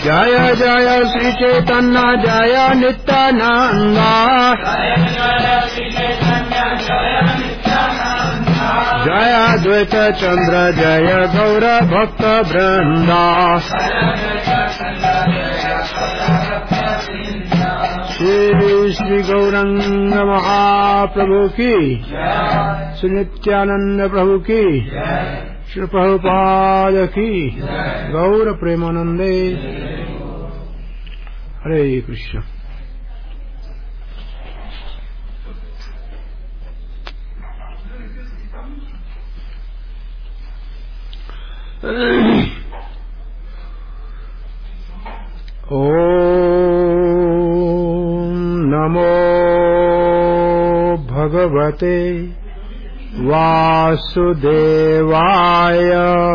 जय जय श्री चैतन्य जय नित्यानंद जय द्वैत चंद्र जय गौर भक्त वृंदा श्री श्री गौरंग महाप्रभु की श्री नित्यानंद प्रभु की श्री प्रभुपाद की गौर प्रेमानंदे। हरे कृष्ण। ओम नमो भगवते वासुदेवाय।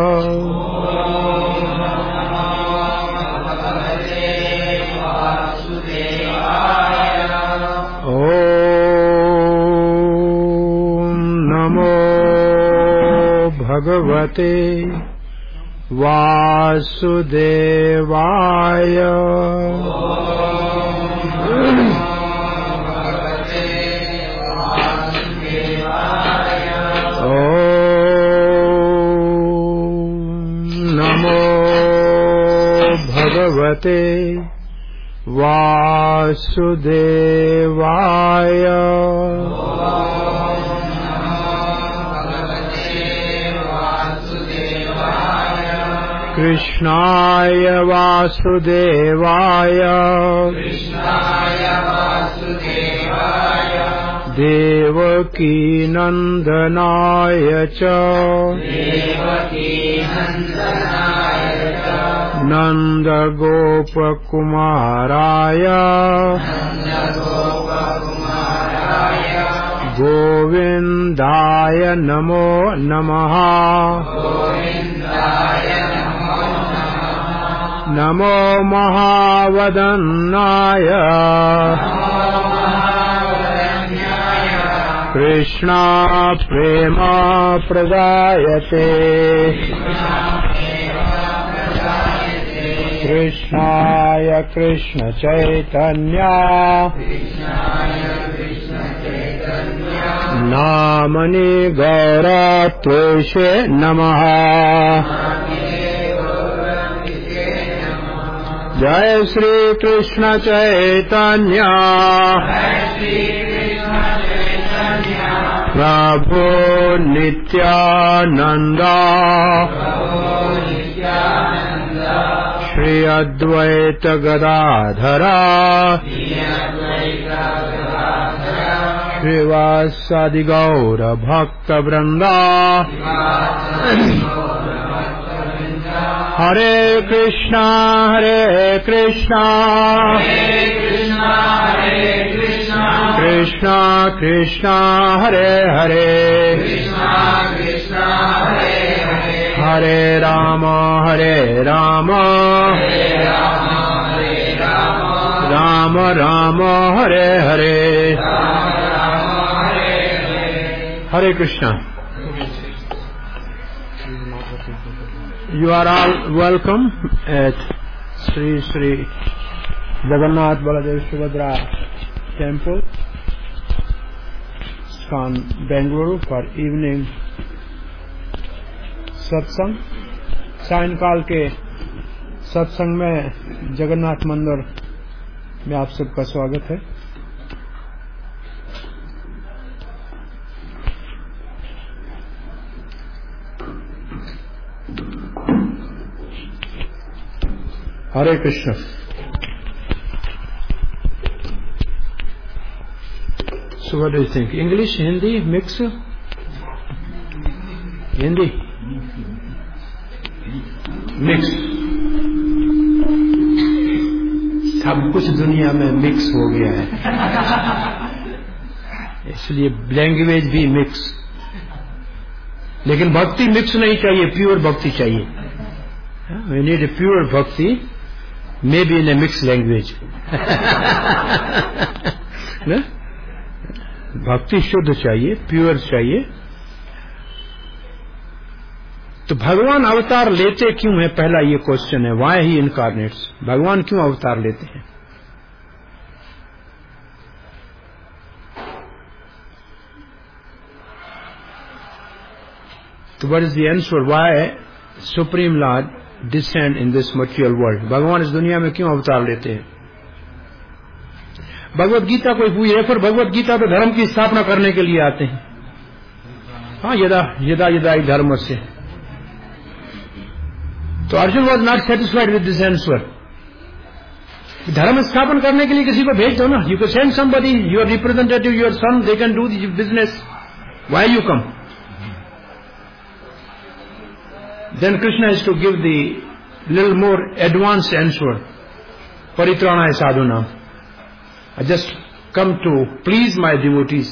ओम नमो भगवते वासुदेवाय। भगवते वासुदेवाय। कृष्णाय वासुदेवाय देवकी नंदनाय च नंद गोपकुमाराय गोविंदाय नमो नमः। नमो महावदन्नाय कृष्णा प्रेम प्रदायते कृष्णाय कृष्ण चैतन्य नामनि गौरत्वेषे नमः। जय श्री कृष्ण चैतन्य प्रभु नित्यानंद श्री अद्वैत गदाधरा श्रीवासादि गौर भक्त वृंदा। हरे कृष्णा कृष्णा कृष्णा हरे हरे हरे राम राम राम हरे हरे। हरे Krishna. You are all welcome at Sri Sri Jagannath Baladev Subhadra Temple, ISKCON Bengaluru for evening सत्संग। सायंकाल के सत्संग में जगन्नाथ मंदिर में आप सबका स्वागत है। हरे Krishna. So what do you think? English, Hindi, mix? Hindi? Mix. सब कुछ दुनिया में मिक्स हो गया है, इसलिए लैंग्वेज भी मिक्स। लेकिन भक्ति मिक्स नहीं चाहिए, प्योर भक्ति चाहिए। We need a pure bhakti, maybe in a mixed language. भक्ति शुद्ध चाहिए, प्योर चाहिए। तो भगवान अवतार लेते क्यों है, पहला ये क्वेश्चन है. वाई ही इनकारनेट्स, भगवान क्यों अवतार लेते हैं? तो what is the answer? Why supreme lord descend in this material world? भगवान इस दुनिया में क्यों अवतार लेते हैं? भगवत गीता कोई पूछ रहे, फिर भगवत गीता तो धर्म की स्थापना करने के लिए आते हैं. हाँ, यदा यदा यदा धर्म से. तो Arjun was not satisfied with this answer. धर्म स्थापन करने के लिए किसी को भेज दो ना. You can send somebody, your representative, your son, they can do the business. Why you come? Then Krishna has to give the little more advanced answer. परित्राणाय साधूनाम. I just come to please my devotees.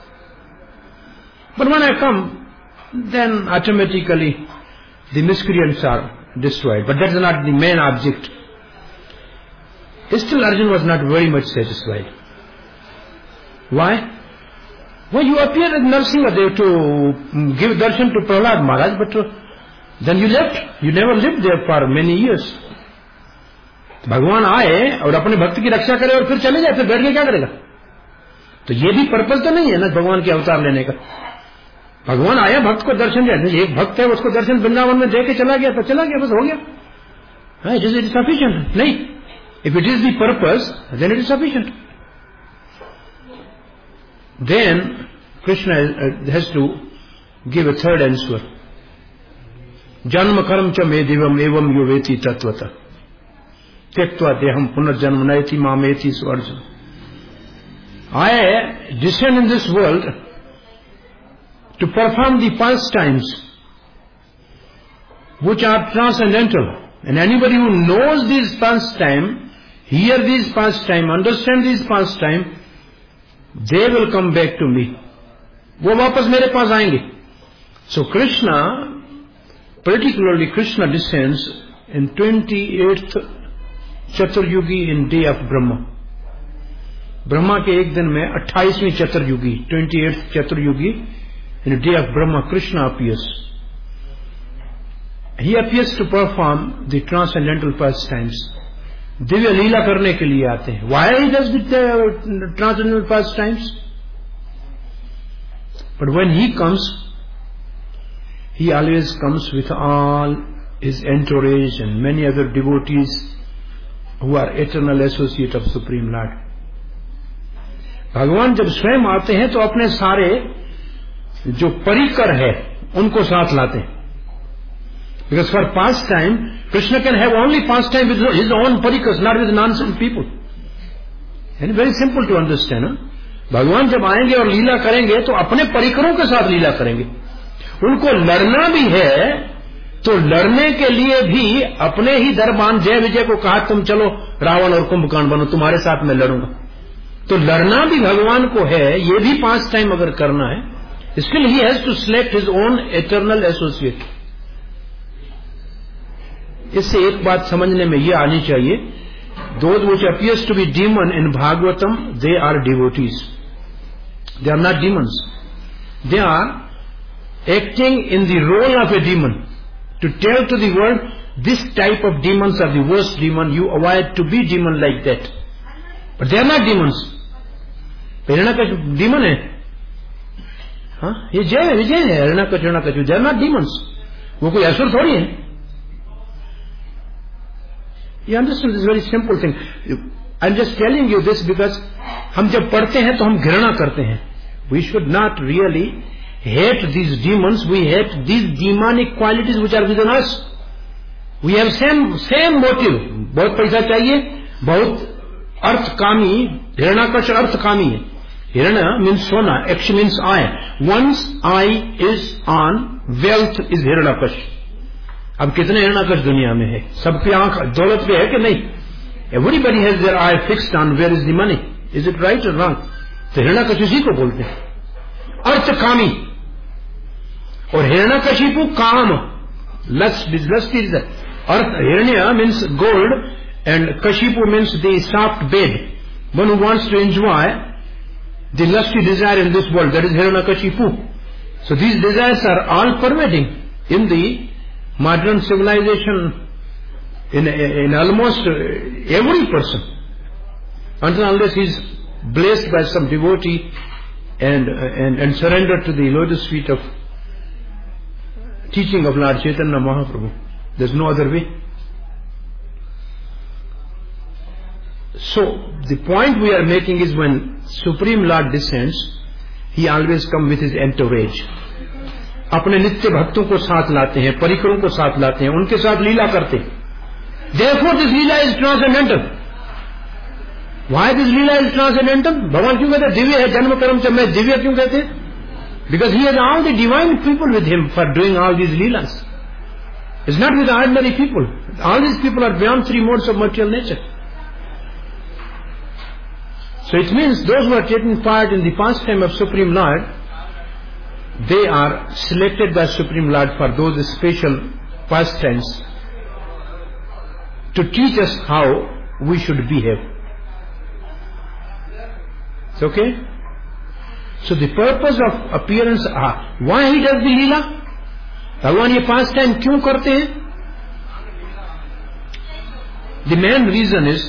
But when I come, then automatically the miscreants are destroyed. But that's not the main object. Still Arjuna was not very much satisfied. Why? Well, you appeared at Narsingadev to give darshan to Prahlad Maharaj, but then you left. You never lived there for many years. भगवान आए और अपने भक्त की रक्षा करे और फिर चले जाए, फिर बैठ के क्या करेगा? तो ये भी पर्पस तो नहीं है ना भगवान के अवतार लेने का. भगवान आया भक्त को दर्शन दिया. एक भक्त है, उसको दर्शन वृंदावन में दे के चला गया तो चला गया, बस हो गया. It is sufficient. नहीं, if it is the purpose then it is sufficient. Then Krishna has to give a third answer. जन्म कर्म च मे दिवम एवं यो वेति तत्वतः त्यक्त्वा देहम पुनर्जन्म नयति मामेति. सो Arjun, I descend in this world to perform the pastimes which are transcendental, and anybody who knows these pastime, hear these pastime, understand these pastime, they will come back to me. वो वापस मेरे पास आएंगे. So Krishna, particularly Krishna descends in 28th चतुर्युगी in day of Brahma. Brahma के एक दिन में 28वीं चतुर्युगी, 28th चतुर्युगी in day of Brahma, Krishna appears. He appears to perform the transcendental pastimes. Divya लीला करने के लिए आते हैं. Why he does the transcendental pastimes? But when he comes, he always comes with all his entourage and many other devotees who are eternal associate of Supreme Lord. भगवान जब स्वयं आते हैं तो अपने सारे जो परिकर है उनको साथ लाते हैं. Because for pastime, Krishna can have only pastime with his own parikars, not with nonsense people. And very simple to understand. भगवान जब आएंगे और लीला करेंगे तो अपने परिकरों के साथ लीला करेंगे. उनको लड़ना भी है तो लड़ने के लिए भी अपने ही दरबान जय विजय को कहा तुम चलो रावण और कुंभकर्ण बनो, तुम्हारे साथ मैं लड़ूंगा. तो लड़ना भी भगवान को है. ये भी पांच टाइम अगर करना है, still he has to select his own eternal associate. इससे एक बात समझने में ये आनी चाहिए, those which appears to be demon in Bhagavatam, they are devotees. They are not demons. They are acting in the role of a demon to tell to the world, this type of demons are the worst demon, you avoid to be demon like that. But they are not demons. Hiranyakashyap demon है. हाँ, ये जय है, विजय है. Hiranyakashyap they are not demons. वो कोई असुर थोड़ी है. You understand this very simple thing. I'm just telling you this because हम जब पढ़ते हैं तो हम घृणा करते हैं. We should not really hate these demons. We hate these demonic qualities which are within us. We have same motive. बहुत पैसा चाहिए, बहुत अर्थकामी. हिरण्यकश अर्थकामी है. हिरण्य means सोना, एक्ष means eye. Once eye is on, wealth is हिरण्यकश. अब कितने हिरण्यकश दुनिया में है? सबकी आंख दौलत पे है कि नहीं? Everybody has their eye fixed on where is the money. Is it right or wrong? तो हिरण्यकश इसी को बोलते हैं, अर्थकामी. और हिरण्यकशिपु काम, lust is अर्थ. हिरण्य means gold and kashipu means the soft bed. One who wants to enjoy the lusty desire in this world, that is Hiranyakashipu. So these desires are all pervading in the modern civilization in almost every person, until unless he is blessed by some devotee and surrendered to the lotus feet of teaching of Lord Chaitanya Mahaprabhu. There's no other way. So the point we are making is, when Supreme Lord descends, He always comes with His entourage. अपने नित्य भक्तों को साथ लाते हैं, परिकरों को साथ लाते हैं, उनके साथ लीला करते हैं. Therefore this Leela is transcendental. Why this Leela is transcendental? भगवान क्यों कहते हैं दिव्य है जन्म कर्म से? मैं दिव्य क्यों कहते हैं? Because He has all the divine people with Him for doing all these leelas. It's not with ordinary people. All these people are beyond three modes of material nature. So it means those who are taking part in the pastime of Supreme Lord, they are selected by Supreme Lord for those special pastimes to teach us how we should behave. It's okay? So the purpose of appearance, why He does the Leela? भगवान ये pastime क्यों करते हैं? The main reason is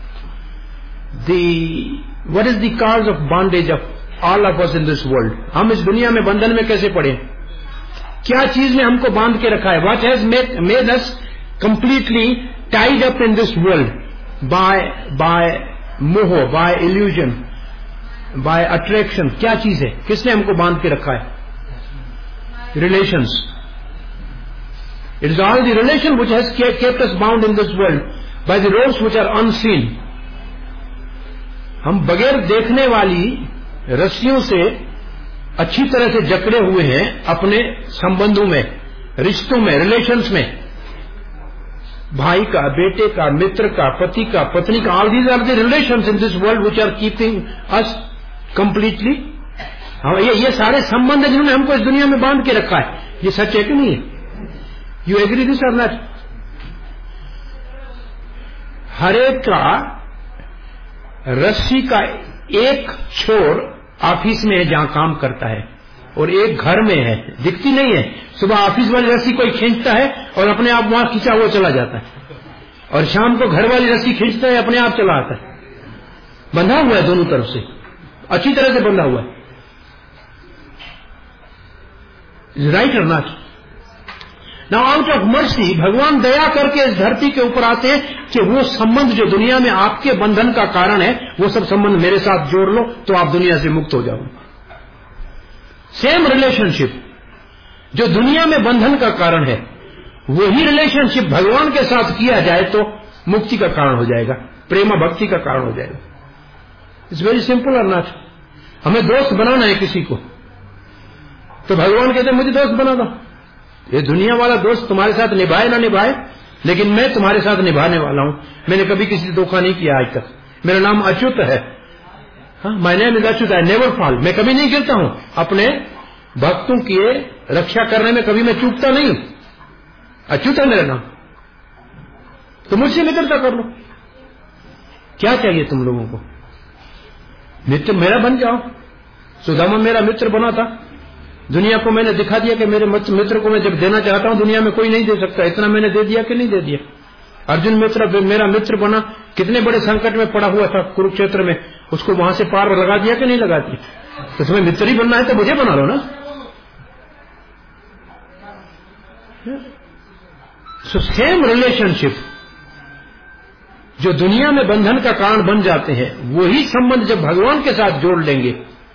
what is the cause of bondage of all of us in this world? हम इस दुनिया में बंधन में कैसे पड़े? क्या चीज ने हमको बांध के रखा है? What has made us completely tied up in this world by moho, by illusion, by attraction? क्या चीज है? किसने हमको बांध के रखा है? Relations. It is all the relation which has kept us bound in this world by the ropes which are unseen. हम बगैर देखने वाली रस्सियों से अच्छी तरह से जकड़े हुए हैं अपने संबंधों में, रिश्तों में, रिलेशंस में. भाई का, बेटे का, मित्र का, पति का, पत्नी का. All these are the relations in this world which are keeping us completely. ये सारे संबंध जिन्होंने हमको इस दुनिया में बांध के रखा है. ये सच है कि नहीं है? यू एग्री दिस और नॉट? हरेक का रस्सी का एक छोर ऑफिस में है जहां काम करता है, और एक घर में है, दिखती नहीं है. सुबह ऑफिस वाली रस्सी कोई खींचता है और अपने आप वहां खींचा हुआ चला जाता है, और शाम को घर वाली रस्सी खींचता है, अपने आप चला आता है. बंधा हुआ है दोनों तरफ से, अच्छी तरह से बंधा हुआ है. राइट और not? Now out of mercy भगवान दया करके इस धरती के ऊपर आते हैं कि वो संबंध जो दुनिया में आपके बंधन का कारण है, वो सब संबंध मेरे साथ जोड़ लो तो आप दुनिया से मुक्त हो जाओ. सेम रिलेशनशिप जो दुनिया में बंधन का कारण है, वही रिलेशनशिप भगवान के साथ किया जाए तो मुक्ति का कारण हो जाएगा, प्रेम भक्ति का कारण हो जाएगा. इट्स वेरी सिंपल और नॉट? हमें दोस्त बनाना है किसी को, तो भगवान कहते हैं मुझे दोस्त बना दो. ये दुनिया वाला दोस्त तुम्हारे साथ निभाए ना निभाए, लेकिन मैं तुम्हारे साथ निभाने वाला हूं. मैंने कभी किसी से धोखा नहीं किया आज तक. मेरा नाम अच्युत है. My name is Achyut. I never fall. मैं कभी नहीं गिरता हूं. अपने भक्तों की रक्षा करने में कभी मैं चूकता नहीं हूं. अच्युत है मेरा नाम. तो मुझसे मित्रता कर लो. क्या चाहिए तुम लोगों को? मित्र मेरा बन जाओ. सुदामा मेरा मित्र बना था. दुनिया को मैंने दिखा दिया कि मेरे मित्र को मैं जब देना चाहता हूं दुनिया में कोई नहीं दे सकता. इतना मैंने दे दिया कि नहीं दे दिया? अर्जुन मेरा मित्र बना. कितने बड़े संकट में पड़ा हुआ था कुरुक्षेत्र में, उसको वहां से पार लगा दिया कि नहीं लगा दिया? तो तुम्हें मित्र ही बनना है तो मुझे बना लो ना. सो सेम रिलेशनशिप जो दुनिया में बंधन का कारण बन जाते हैं, वही संबंध जब भगवान के साथ जोड़ लेंगे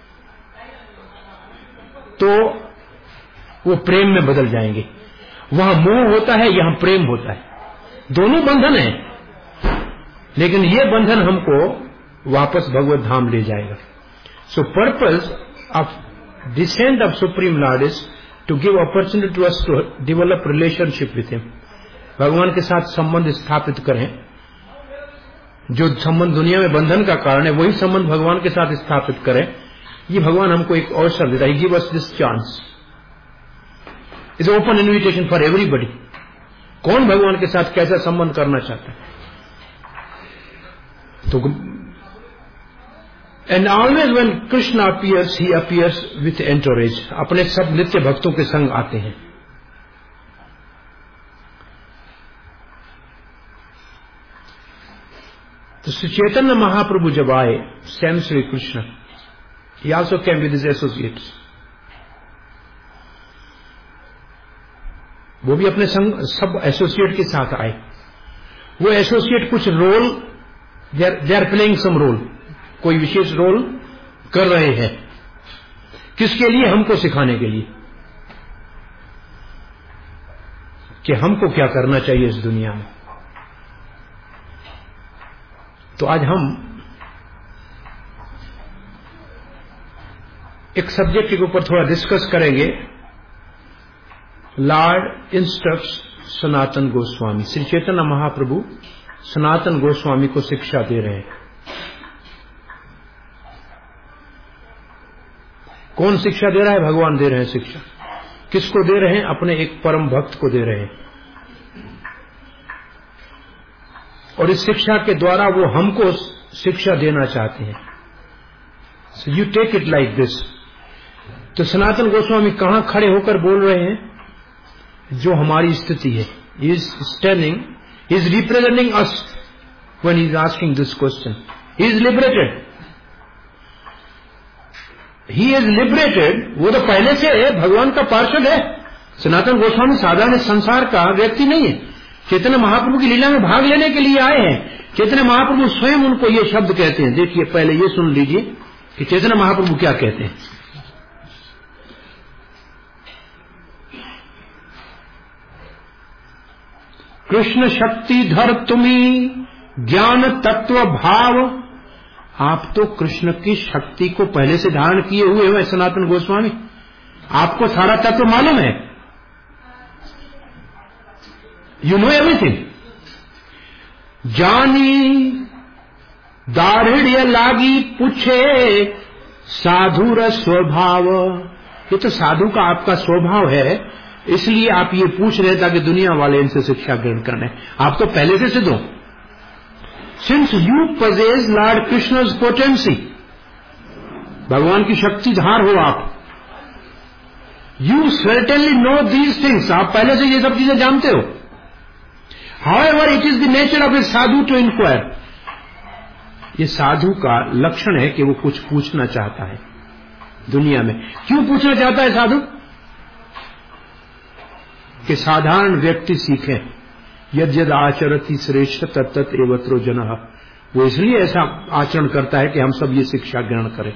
तो वो प्रेम में बदल जाएंगे. वहां मोह होता है, यहां प्रेम होता है. दोनों बंधन है, लेकिन ये बंधन हमको वापस भगवत धाम ले जाएगा. So purpose of descent of supreme lord is to give opportunity to us to develop relationship with him. भगवान के साथ संबंध स्थापित करें. जो संबंध दुनिया में बंधन का कारण है, वही संबंध भगवान के साथ स्थापित करें. ये भगवान हमको एक अवसर देता है. Give us this chance. It's open invitation for everybody. कौन भगवान के साथ कैसा संबंध करना चाहता है? तो and always when Krishna appears, he appears with entourage. अपने सब नित्य भक्तों के संग आते हैं. तो श्री चैतन्य महाप्रभु जब आए, स्वयं Shri Krishna, he also came with his associates. वो भी अपने संग सब एसोसिएट के साथ आए. वो एसोसिएट कुछ role, they are playing some role, कोई विशेष रोल कर रहे हैं. किसके लिए? हमको सिखाने के लिए कि हमको क्या करना चाहिए इस दुनिया में. तो आज हम एक सब्जेक्ट के ऊपर थोड़ा डिस्कस करेंगे. Lord instructs Sanatan Goswami. श्री चैतन्य महाप्रभु सनातन गोस्वामी को शिक्षा दे रहे हैं. कौन शिक्षा दे रहा है? भगवान दे रहे हैं शिक्षा. किसको दे रहे हैं? अपने एक परम भक्त को दे रहे हैं. और इस शिक्षा के द्वारा वो हमको शिक्षा देना चाहते हैं. So you take it like this. तो सनातन गोस्वामी कहां खड़े होकर बोल रहे हैं? जो हमारी स्थिति है. He is standing, he is representing us when he is asking this question. He is liberated, he is liberated. वो तो पहले से भगवान का पार्षद है. सनातन गोस्वामी साधारण संसार का व्यक्ति नहीं है. चैतन्य महाप्रभु की लीला में भाग लेने के लिए आए हैं. चैतन्य महाप्रभु स्वयं उनको ये शब्द कहते हैं. देखिए, पहले ये सुन लीजिए कि चैतन्य महाप्रभु क्या कहते हैं. कृष्ण शक्ति धर तुम्ही ज्ञान तत्व भाव. आप तो कृष्ण की शक्ति को पहले से धारण किए हुए हैं सनातन गोस्वामी. आपको सारा तत्व मालूम है. You know everything. जानी दाढ़िय लागी पूछे साधुर स्वभाव. ये तो साधु का आपका स्वभाव है, इसलिए आप ये पूछ रहे ताकि दुनिया वाले इनसे शिक्षा ग्रहण करने. आप तो पहले से सिद्ध हो. सिंस यू possess लॉर्ड कृष्ण's potency, भगवान की शक्ति धार हो आप. You certainly know these things. आप पहले से ये सब चीजें जानते हो. However, it is the nature of a Sadhu to inquire. ये साधु का लक्षण है कि वो कुछ पूछना चाहता है दुनिया में. क्यों पूछना चाहता है साधु? कि साधारण व्यक्ति सीखे. यद यद आचरति श्रेष्ठ तत्त एवत्रो जनः. वो इसलिए ऐसा आचरण करता है कि हम सब ये शिक्षा ग्रहण करें.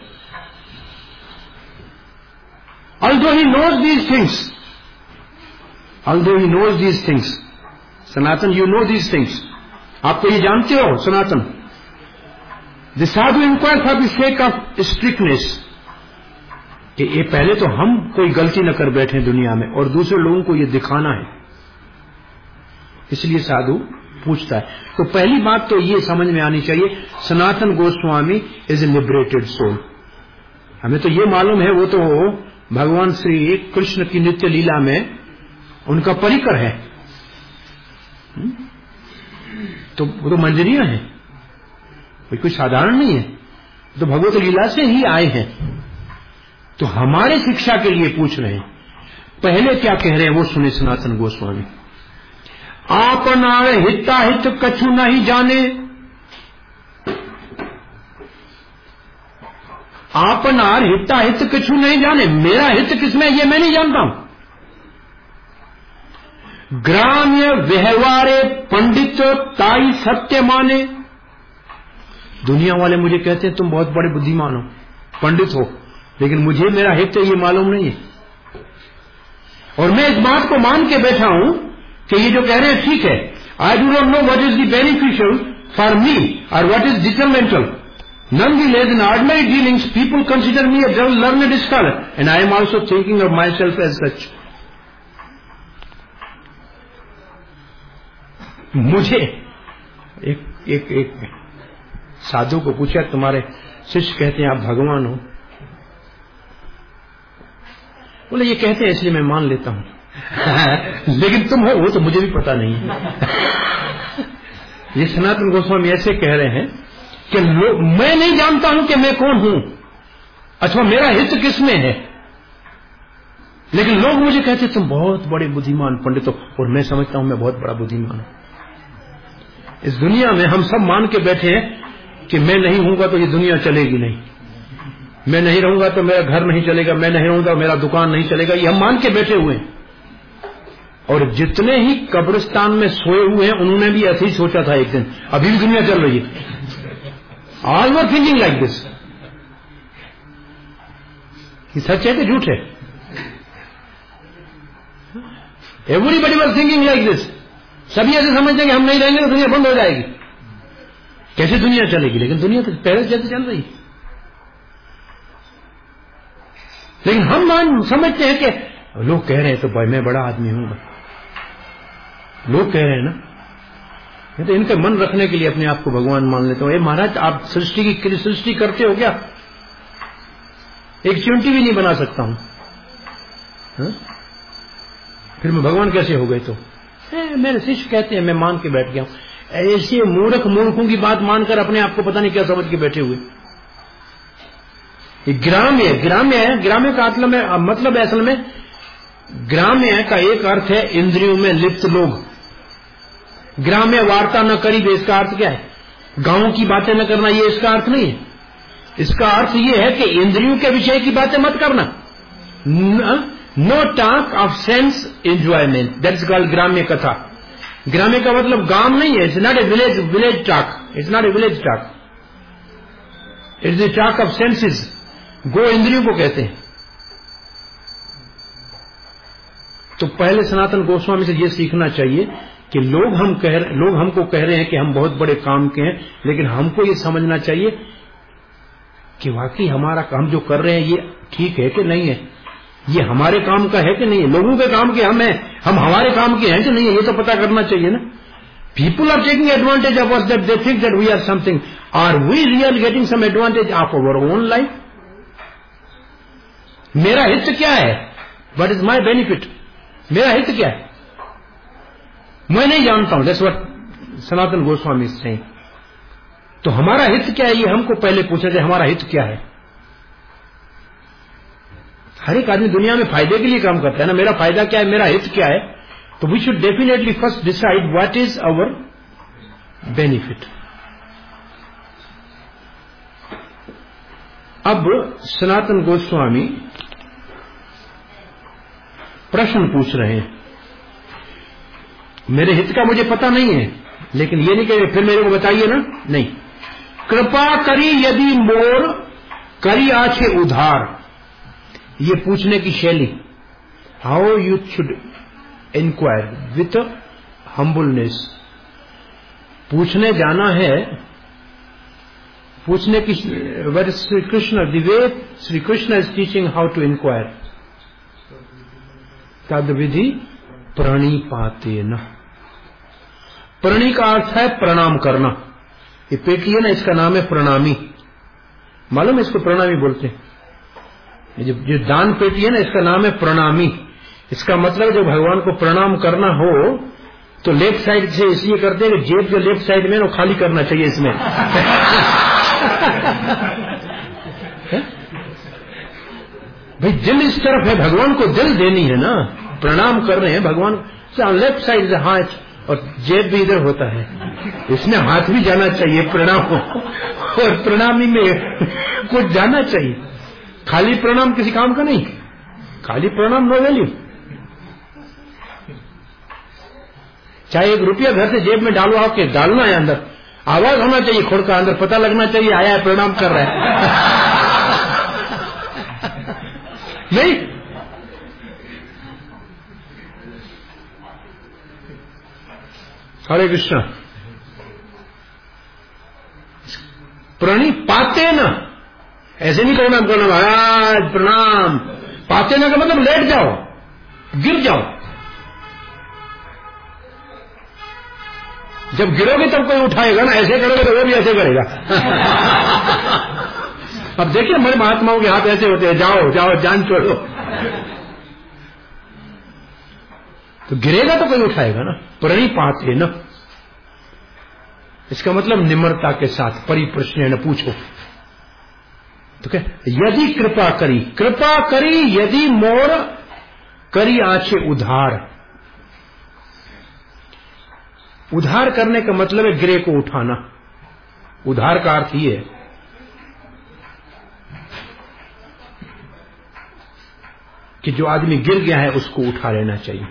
Although he knows these things, although he knows these things, Sanatan, you know these things. आप तो ये जानते हो सनातन. The sadhu inquire for the sake of strictness. कि ये पहले तो हम कोई गलती न कर बैठे दुनिया में और दूसरे लोगों को ये दिखाना है, इसलिए साधु पूछता है. तो पहली बात तो ये समझ में आनी चाहिए, Sanatan Goswami is a liberated soul. हमें तो ये मालूम है वो तो भगवान श्री कृष्ण की नित्य लीला में उनका परिकर है. तो वो तो मंजरियां हैं, कोई साधारण नहीं है. तो भगवत लीला से ही आए हैं. तो हमारे शिक्षा के लिए पूछ रहे हैं. पहले क्या कह रहे हैं वो सुने सनातन गोस्वामी. आपनार हिताहित कछु नहीं जाने. आपनार हिताहित कछु नहीं जाने. मेरा हित किसमें ये मैं नहीं जानता हूं. ग्राम्य व्यवहारे पंडित ताई सत्य माने. दुनिया वाले मुझे कहते हैं तुम बहुत बड़े बुद्धिमान हो, पंडित हो, लेकिन मुझे मेरा हित ये मालूम नहीं है. और मैं इस बात को मान के बैठा हूं कि ये जो कह रहे हैं ठीक है. I do not know what is the beneficial for me और what is detrimental. Nonetheless, in ordinary dealings, people consider me a learned scholar, and I am also thinking of myself as such. मुझे एक साधु को पूछा, तुम्हारे शिष्य कहते हैं आप भगवान हो. बोले ये कहते हैं इसलिए मैं मान लेता हूं लेकिन तुम हो वो तो मुझे भी पता नहीं है. ये सनातन गोस्वामी ऐसे कह रहे हैं कि मैं नहीं जानता हूं कि मैं कौन हूं अथवा मेरा हित किसमें है, लेकिन लोग मुझे कहते तुम बहुत बड़े बुद्धिमान पंडित हो, और मैं समझता हूं मैं बहुत बड़ा बुद्धिमान हूं. इस दुनिया में हम सब मान के बैठे हैं कि मैं नहीं हूंगा तो ये दुनिया चलेगी नहीं, मैं नहीं रहूंगा तो मेरा घर नहीं चलेगा, मैं नहीं रहूंगा तो मेरा दुकान नहीं चलेगा, ये हम मान के बैठे हुए हैं। और जितने ही कब्रिस्तान में सोए हुए हैं उन्होंने भी ऐसे ही सोचा था एक दिन, अभी भी दुनिया चल रही है। All were thinking like this. ये सच है कि झूठ है? Everybody were thinking like this. सभी ऐसे समझते हैं कि हम नहीं रहेंगे तो दुनिया बंद हो जाएगी, कैसे दुनिया चलेगी? लेकिन दुनिया तो पहले जैसे चल रही है। लेकिन हम समझते हैं कि लोग कह रहे हैं तो भाई मैं बड़ा आदमी हूं, लोग कह रहे हैं ना, ये तो इनके मन रखने के लिए अपने आप को भगवान मान लेते हो। ये महाराज आप सृष्टि करते हो क्या? एक चींटी भी नहीं बना सकता हूं, फिर मैं भगवान कैसे हो गए? तो मेरे शिष्य कहते हैं, मैं मान के बैठ गया हूं। ऐसे मूर्खों की बात मानकर अपने आप को पता नहीं क्या समझ के बैठे हुए। ग्राम्य का मतलब असल में ग्राम्य का एक अर्थ है इंद्रियों में लिप्त लोग। ग्राम्य वार्ता न करी, इसका अर्थ क्या है? गांवों की बातें न करना, ये इसका अर्थ नहीं है। इसका अर्थ ये है कि इंद्रियों के विषय की बातें मत करना। No talk of sense enjoyment, that's called ग्राम्य कथा। ग्राम्य का मतलब गांव नहीं है, it's not a village talk, it's not a village talk, it's the talk of senses. गो इंद्रियों को कहते हैं। तो पहले सनातन गोस्वामी से यह सीखना चाहिए कि लोग हमको कह रहे हैं कि हम बहुत बड़े काम के हैं, लेकिन हमको ये समझना चाहिए कि वाकई हमारा काम जो कर रहे हैं ये ठीक है कि नहीं है, ये हमारे काम का है कि नहीं है, लोगों के काम के हम हैं, हम हमारे काम के हैं कि नहीं है, ये तो पता करना चाहिए ना। People are taking advantage of us, that they think that we are something. Are we real getting some advantage of our own life? मेरा हित क्या है? What is my benefit? मेरा हित क्या है? मैं नहीं जानता हूं। That's what Sanatan Goswami is saying. तो हमारा हित क्या है, ये हमको पहले पूछना चाहिए। हमारा हित क्या है? हर एक आदमी दुनिया में फायदे के लिए काम करता है ना। मेरा फायदा क्या है, मेरा हित क्या है? तो we should definitely first decide what is our benefit. अब सनातन गोस्वामी प्रश्न पूछ रहे हैं। मेरे हित का मुझे पता नहीं है, लेकिन ये नहीं कह फिर मेरे को बताइए ना, नहीं। कृपा करी यदि मोर करी आछे उधार, ये पूछने की शैली। How you should inquire with humbleness. पूछने जाना है, पूछने की। Shri Krishna the way Shri Krishna is teaching how to inquire. तद विधि प्रणिपातेन। प्रणि का अर्थ है प्रणाम करना। ये पेटी है ना, इसका नाम है प्रणामी। मालूम है इसको प्रणामी बोलते हैं। जो दान पेटी है ना, इसका नाम है प्रणामी। इसका मतलब जब भगवान को प्रणाम करना हो तो लेफ्ट साइड से इसलिए करते हैं कि जेब जो लेफ्ट साइड में वो खाली करना चाहिए इसमें। भाई दिल इस तरफ है, भगवान को दिल देनी है ना। प्रणाम कर रहे हैं भगवान, लेफ्ट साइड से हाथ, और जेब भी इधर होता है, इसमें हाथ भी जाना चाहिए प्रणाम हो, और प्रणामी में कुछ जाना चाहिए। खाली प्रणाम किसी काम का नहीं। खाली प्रणाम नो वैल्यू। चाहे 1 रुपया घर से जेब में डालो, आपके डालना है अंदर, आवाज होना चाहिए खुद का, अंदर पता लगना चाहिए आया है, प्रणाम कर रहा है। नहीं, हरे कृष्ण। प्रणिपाते न, ऐसे नहीं प्रणाम करना महाराज प्रणाम। पाते न का मतलब लेट जाओ, गिर जाओ। जब गिरोगे तब कोई उठाएगा ना, ऐसे करोगे तो वो भी ऐसे करेगा। अब देखिए हमारे महात्माओं के हाथ ऐसे होते हैं, जाओ जाओ जान छोड़ो। तो गिरेगा तो कोई उठाएगा ना। प्रणिपाते न, इसका मतलब निम्रता के साथ, परिप्रश्न न पूछो। तो क्या, यदि कृपा करी यदि मोर करी आछे उधार। उधार करने का मतलब है गिरे को उठाना। उधार का अर्थ ही है कि जो आदमी गिर गया है उसको उठा लेना चाहिए।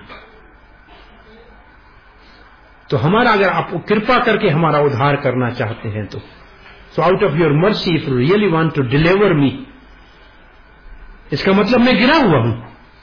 तो हमारा, अगर आप कृपा करके हमारा उद्धार करना चाहते हैं तो so out of your mercy if you really want to deliver me, इसका मतलब मैं गिरा हुआ हूं।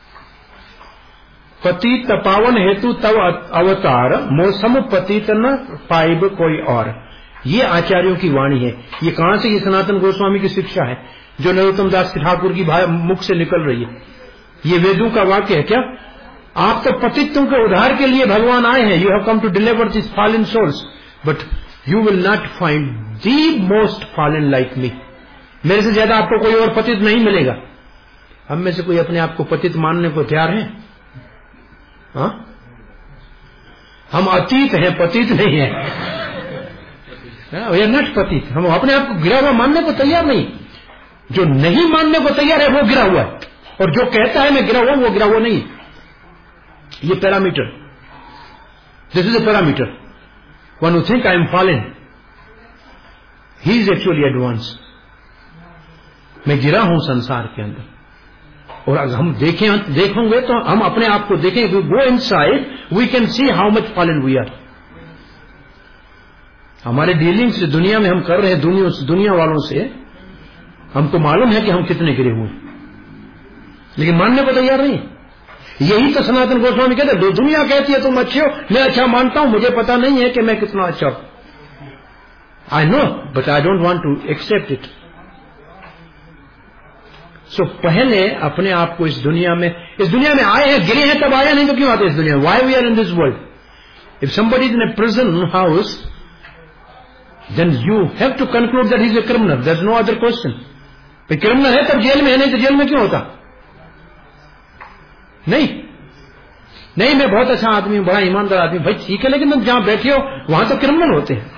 पतित पावन हेतु तव अवतार, मौसम पतित न पाइब कोई और। ये आचार्यों की वाणी है। ये कहां से? ये सनातन गोस्वामी की शिक्षा है जो नरोत्तम दास ठाकुर की मुख से निकल रही है। ये वेदों का वाक्य है क्या? आप तो पतितों के उद्धार के लिए भगवान आए हैं। You have come to deliver this fallen souls, but you will not find the most fallen like me. मेरे से ज्यादा आपको कोई और पतित नहीं मिलेगा। हम में से कोई अपने आप को पतित मानने को तैयार है? हाँ? हम अतीत हैं, पतित नहीं है। वी आर नॉट पतित। हम अपने आप को गिरा हुआ मानने को तैयार नहीं। जो नहीं मानने को तैयार है वो गिरा हुआ है, और जो कहता है मैं गिरा हुआ वो गिरा हुआ नहीं। ये parameter, this is a parameter. One who think I am fallen, he is actually advance. मैं गिरा हूं संसार के अंदर, और अगर हम देखेंगे तो हम अपने आप को देखेंगे, go inside, we can see how much fallen we are. हमारे डीलिंग्स दुनिया में हम कर रहे हैं दुनिया वालों से, हमको मालूम है कि हम कितने गिरे हुए, लेकिन मानने को तैयार नहीं। यही तो सनातन गोस्वामी कहते हैं, दुनिया कहती है तुम अच्छे हो, मैं अच्छा मानता हूं, मुझे पता नहीं है कि मैं कितना अच्छा हूं। I know but I don't want to accept it. So पहले अपने आप को इस दुनिया में आए हैं, गिरे हैं तब आए, नहीं तो क्यों आते इस दुनिया में? Why we are in this world? If somebody is in a prison house, then you have to conclude that he is a criminal. There is no other question. भाई क्रिमिनल है तब जेल में है, नहीं तो जेल में क्यों होता? नहीं मैं बहुत अच्छा आदमी हूं, बड़ा ईमानदार आदमी। भाई ठीक है, लेकिन तुम जहां बैठे हो वहां तो क्रिमिनल होते हैं।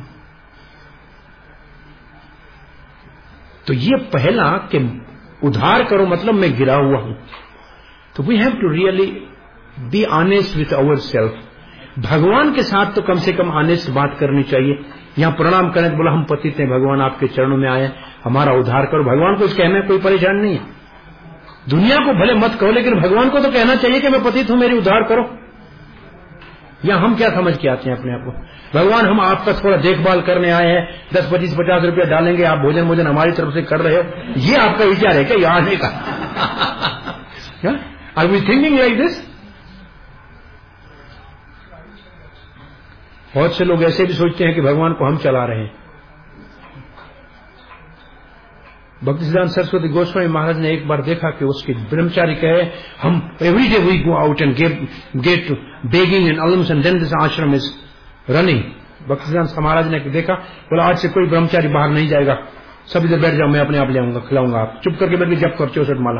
तो ये पहला कि उद्धार करो मतलब मैं गिरा हुआ हूं। तो we have to really be honest with our self. भगवान के साथ तो कम से कम ऑनेस्ट बात करनी चाहिए। यहां प्रणाम करें तो बोला हम पतित हैं, भगवान आपके चरणों में आए, हमारा उद्धार करो। भगवान को इस कहने में कोई परेशान नहीं है। दुनिया को भले मत कहो, लेकिन भगवान को तो कहना चाहिए कि मैं पतित हूं, मेरी उद्धार करो। या हम क्या समझ के आते हैं अपने आप को? भगवान हम आपका थोड़ा देखभाल करने आए हैं, 10, 25, 50 रुपया डालेंगे, आप भोजन हमारी तरफ से कर रहे हो, ये आपका विचार है क्या यहां आने का? Are we thinking like this? बहुत से लोग ऐसे भी सोचते हैं कि भगवान को हम चला रहे हैं। भक्तिसिद्धांत सरस्वती गोस्वामी महाराज ने एक बार देखा कि उसके ब्रह्मचारी कहे, हम every day we go out and get begging and alms and then this ashram is running. Bhaktisiddhanta Maharaj ने देखा, बोला आज से कोई ब्रह्मचारी बाहर नहीं जाएगा, सब इधर बैठ जाओ, मैं अपने आप ले आऊंगा, खिलाऊंगा, आप चुप करके बैठ के जप कर 64 माला।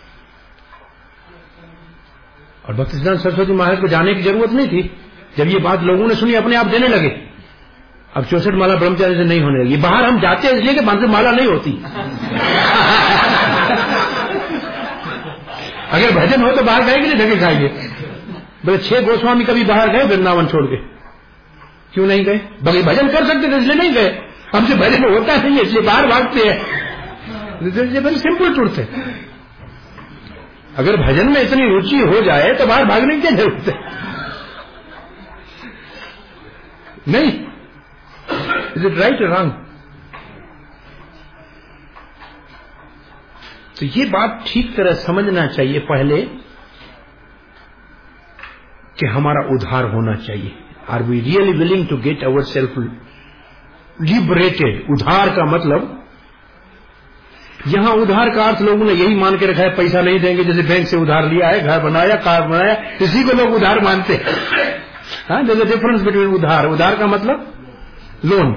और भक्तिसिद्धांत सरस्वती महाराज को जाने की जरूरत नहीं थी। जब ये बात लोगों ने सुनी, अपने आप देने लगे। अब 64 माला ब्रह्मचारी से नहीं होने लगी। बाहर हम जाते हैं इसलिए कि वहां से माला नहीं होती। अगर भजन हो तो बाहर गए कि नहीं ढके खाएंगे? बोले 6 गोस्वामी कभी बाहर गए वृंदावन छोड़ के? क्यों नहीं गए? बल्कि भजन कर सकते थे इसलिए नहीं गए। हमसे भजन होता नहीं है इसलिए बाहर भागते हैं। वेरी सिंपल ट्रूथ है। अगर भजन में इतनी रुचि हो जाए तो बाहर भागने की क्या जरूरत है? नहीं। इज इट राइट और रॉन्ग? तो ये बात ठीक तरह समझना चाहिए पहले कि हमारा उद्धार होना चाहिए। Are we really willing to get our self liberated? उद्धार का मतलब, यहां उधार का अर्थ लोगों ने यही मान के रखा है, पैसा नहीं देंगे, जैसे बैंक से उधार लिया है, घर बनाया, कार बनाया, इसी को लोग उधार मानते हैं। हाँ, there is a difference between उधार का मतलब लोन।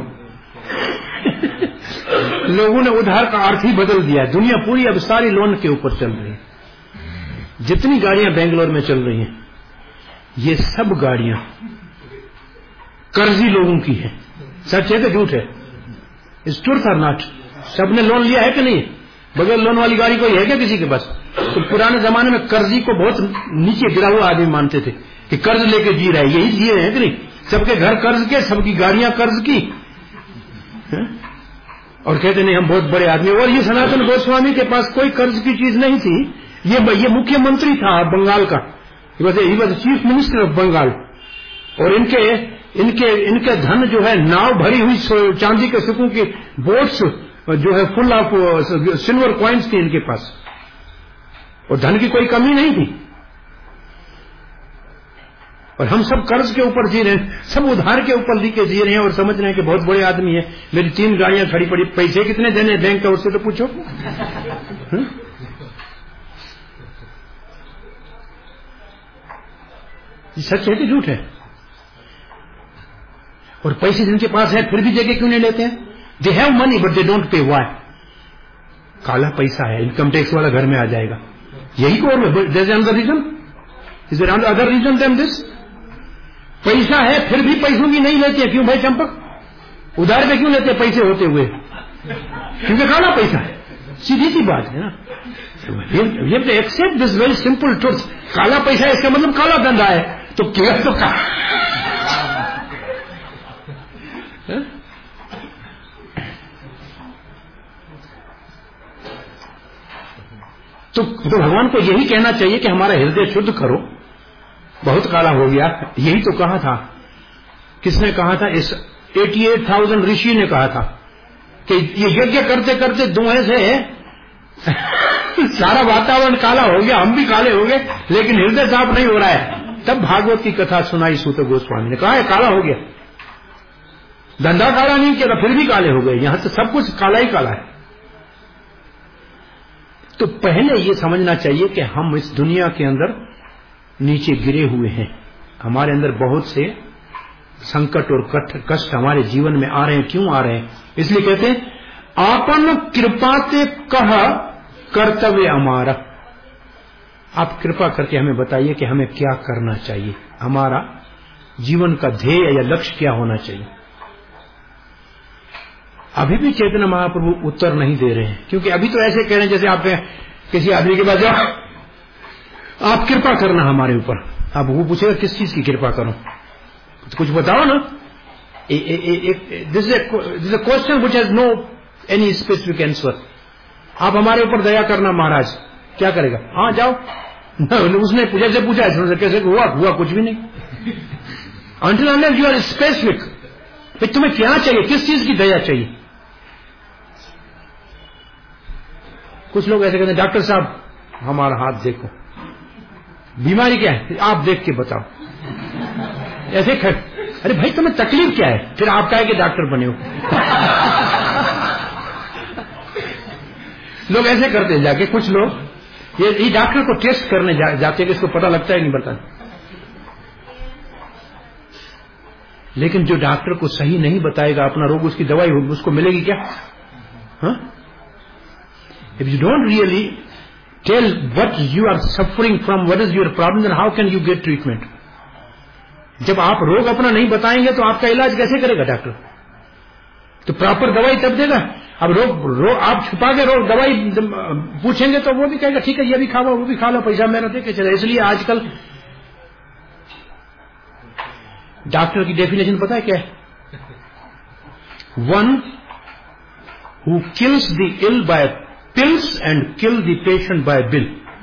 लोगों ने उधार का अर्थ ही बदल दिया। दुनिया पूरी अब सारी लोन के ऊपर चल रही है। जितनी गाड़ियां बेंगलोर में चल रही हैं, ये सब गाड़ियां कर्जी लोगों की है। सच है कि झूठ है? इज ट्रूथ और नॉट? सबने लोन लिया है कि नहीं? बगैर लोन वाली गाड़ी कोई है क्या किसी के पास? तो पुराने जमाने में कर्जी को बहुत नीचे गिरा हुआ आदमी मानते थे कि कर्ज लेके जी रहा है। यही जिए हैं कि नहीं? सबके घर कर्ज के, सबकी गाड़ियां कर्ज की। और कहते नहीं हम बहुत बड़े आदमी। और ये सनातन गोस्वामी के पास कोई कर्ज की चीज नहीं थी। ये मुख्यमंत्री था बंगाल का, he was chief minister of Bengal. और इनके धन जो है नाव भरी हुई चांदी के सिक्कों की बोट्स जो है फुल ऑफ सिल्वर कॉइन्स थी इनके पास, और धन की कोई कमी नहीं थी। और हम सब कर्ज के ऊपर जी रहे हैं, सब उधार के ऊपर जी रहे हैं और समझ रहे हैं कि बहुत बड़े आदमी है। मेरी 3 गाड़ियां खड़ी पड़ी, पैसे कितने देने बैंक का उससे तो पूछो। ये सच है कि झूठ है? और पैसे जिनके पास है फिर भी जगह क्यों नहीं लेते हैं? They have money but they don't pay. Why? काला पैसा है, इनकम टैक्स वाला घर में आ जाएगा। यही को another reason, is there other reason than this? पैसा है फिर भी पैसों की नहीं लेते हैं। क्यों भाई चंपक? उधार पे क्यों लेते हैं पैसे होते हुए? क्योंकि काला पैसा है। सीधी सी बात है ना। You have to accept this very simple truth. काला पैसा है इसका मतलब काला धंधा है, तो क्या तो तो भगवान को यही कहना चाहिए कि हमारा हृदय शुद्ध करो। बहुत काला हो गया, यही तो कहा था। किसने कहा था? इस 88,000 ऋषि ने कहा था कि ये यज्ञ करते करते धुएं से सारा वातावरण काला हो गया, हम भी काले हो गए, लेकिन हृदय साफ नहीं हो रहा है। तब भागवत की कथा सुनाई सूत गोस्वामी ने, कहा है काला हो गया, धंधा काला नहीं किया था फिर भी काले हो गए। यहां तो सब कुछ काला ही काला है। तो पहले ये समझना चाहिए कि हम इस दुनिया के अंदर नीचे गिरे हुए हैं। हमारे अंदर बहुत से संकट और कष्ट हमारे जीवन में आ रहे हैं। क्यों आ रहे हैं? इसलिए कहते हैं आपन कृपाते कह कर्तव्य हमारा। आप कृपा करके हमें बताइए कि हमें क्या करना चाहिए, हमारा जीवन का ध्येय या लक्ष्य क्या होना चाहिए। अभी भी चैतन्य महाप्रभु उत्तर नहीं दे रहे हैं, क्योंकि अभी तो ऐसे कह रहे हैं जैसे आप किसी आदमी के पास जाओ, आप कृपा करना हमारे ऊपर। अब वो पूछेगा किस चीज की कृपा करूं, तो कुछ बताओ ना। This is a question which has no any specific answer. आप हमारे ऊपर दया करना महाराज, क्या करेगा? हाँ जाओ। उसने जैसे पूछा है कैसे हुआ कुछ भी नहीं। Until unless you are specific, भाई तुम्हें क्या चाहिए, किस चीज की दया चाहिए। कुछ लोग ऐसे कहते हैं डॉक्टर साहब हमारा हाथ देखो, बीमारी क्या है आप देख के बताओ। ऐसे अरे भाई तुम्हें तकलीफ क्या है, फिर आप कहे कि डॉक्टर बने हो। लोग ऐसे करते हैं जाके। कुछ लोग ये डॉक्टर को टेस्ट करने जाते हैं कि इसको पता लगता है नहीं पता। लेकिन जो डॉक्टर को सही नहीं बताएगा अपना रोग, उसकी दवाई होगी, उसको मिलेगी क्या? If you don't really tell what you are suffering from, what is your problem, then how can you get treatment. जब आप रोग अपना नहीं बताएंगे तो आपका इलाज कैसे करेगा डॉक्टर? तो प्रॉपर दवाई तब देगा। अब रोग आप छुपा के रोग दवाई पूछेंगे तो वो भी कहेगा ठीक है ये भी खा लो वो भी खा लो, पैसा मेरा दे के चले। इसलिए आजकल डॉक्टर की डेफिनेशन पता है क्या है? One who kills the ill by pills and kill the patient by bill.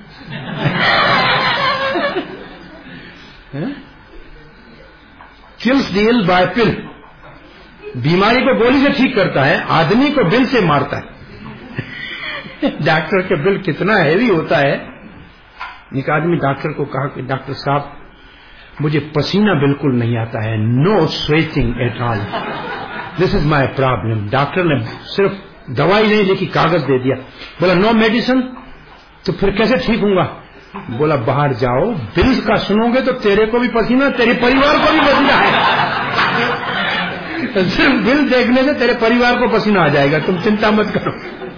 Kills the ill by pill, बीमारी को गोली से ठीक करता है, आदमी को बिल से मारता है। डॉक्टर के बिल कितना हैवी होता है। एक आदमी डॉक्टर को कहा कि डॉक्टर साहब मुझे पसीना बिल्कुल नहीं आता है, no sweating at all, this is my problem. Doctor ने सिर्फ दवाई नहीं लिखी, कागज दे दिया। बोला नो मेडिसिन, तो फिर कैसे ठीक होऊंगा? बोला बाहर जाओ, बिल का सुनोगे तो तेरे को भी पसीना, तेरे परिवार को भी पसीना है। सिर्फ बिल देखने से तेरे परिवार को पसीना आ जाएगा, तुम चिंता मत करो।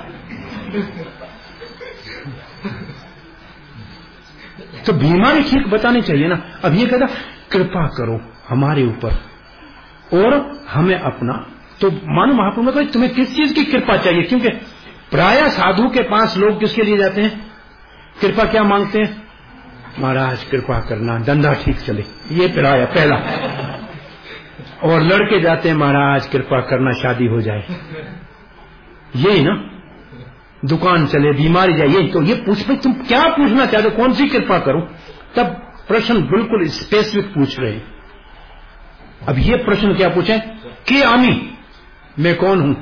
तो बीमारी ठीक बतानी चाहिए ना। अब ये कहता कृपा करो हमारे ऊपर और हमें अपना, तो मानो महाप्रभु ने कहा तुम्हें किस चीज की कृपा चाहिए? क्योंकि प्राय साधु के पास लोग किसके लिए जाते हैं? कृपा क्या मांगते हैं? महाराज कृपा करना धंधा ठीक चले, ये प्राय पहला। और लड़के जाते हैं, महाराज कृपा करना शादी हो जाए, यही ना, दुकान चले, बीमारी जाए, यही तो। ये पूछ भाई तुम क्या पूछना चाहते हो, कौन सी कृपा करूं? तब प्रश्न बिल्कुल स्पेसिफिक पूछ रहे हैं। अब ये प्रश्न क्या पूछे कि आमी, मैं कौन हूं?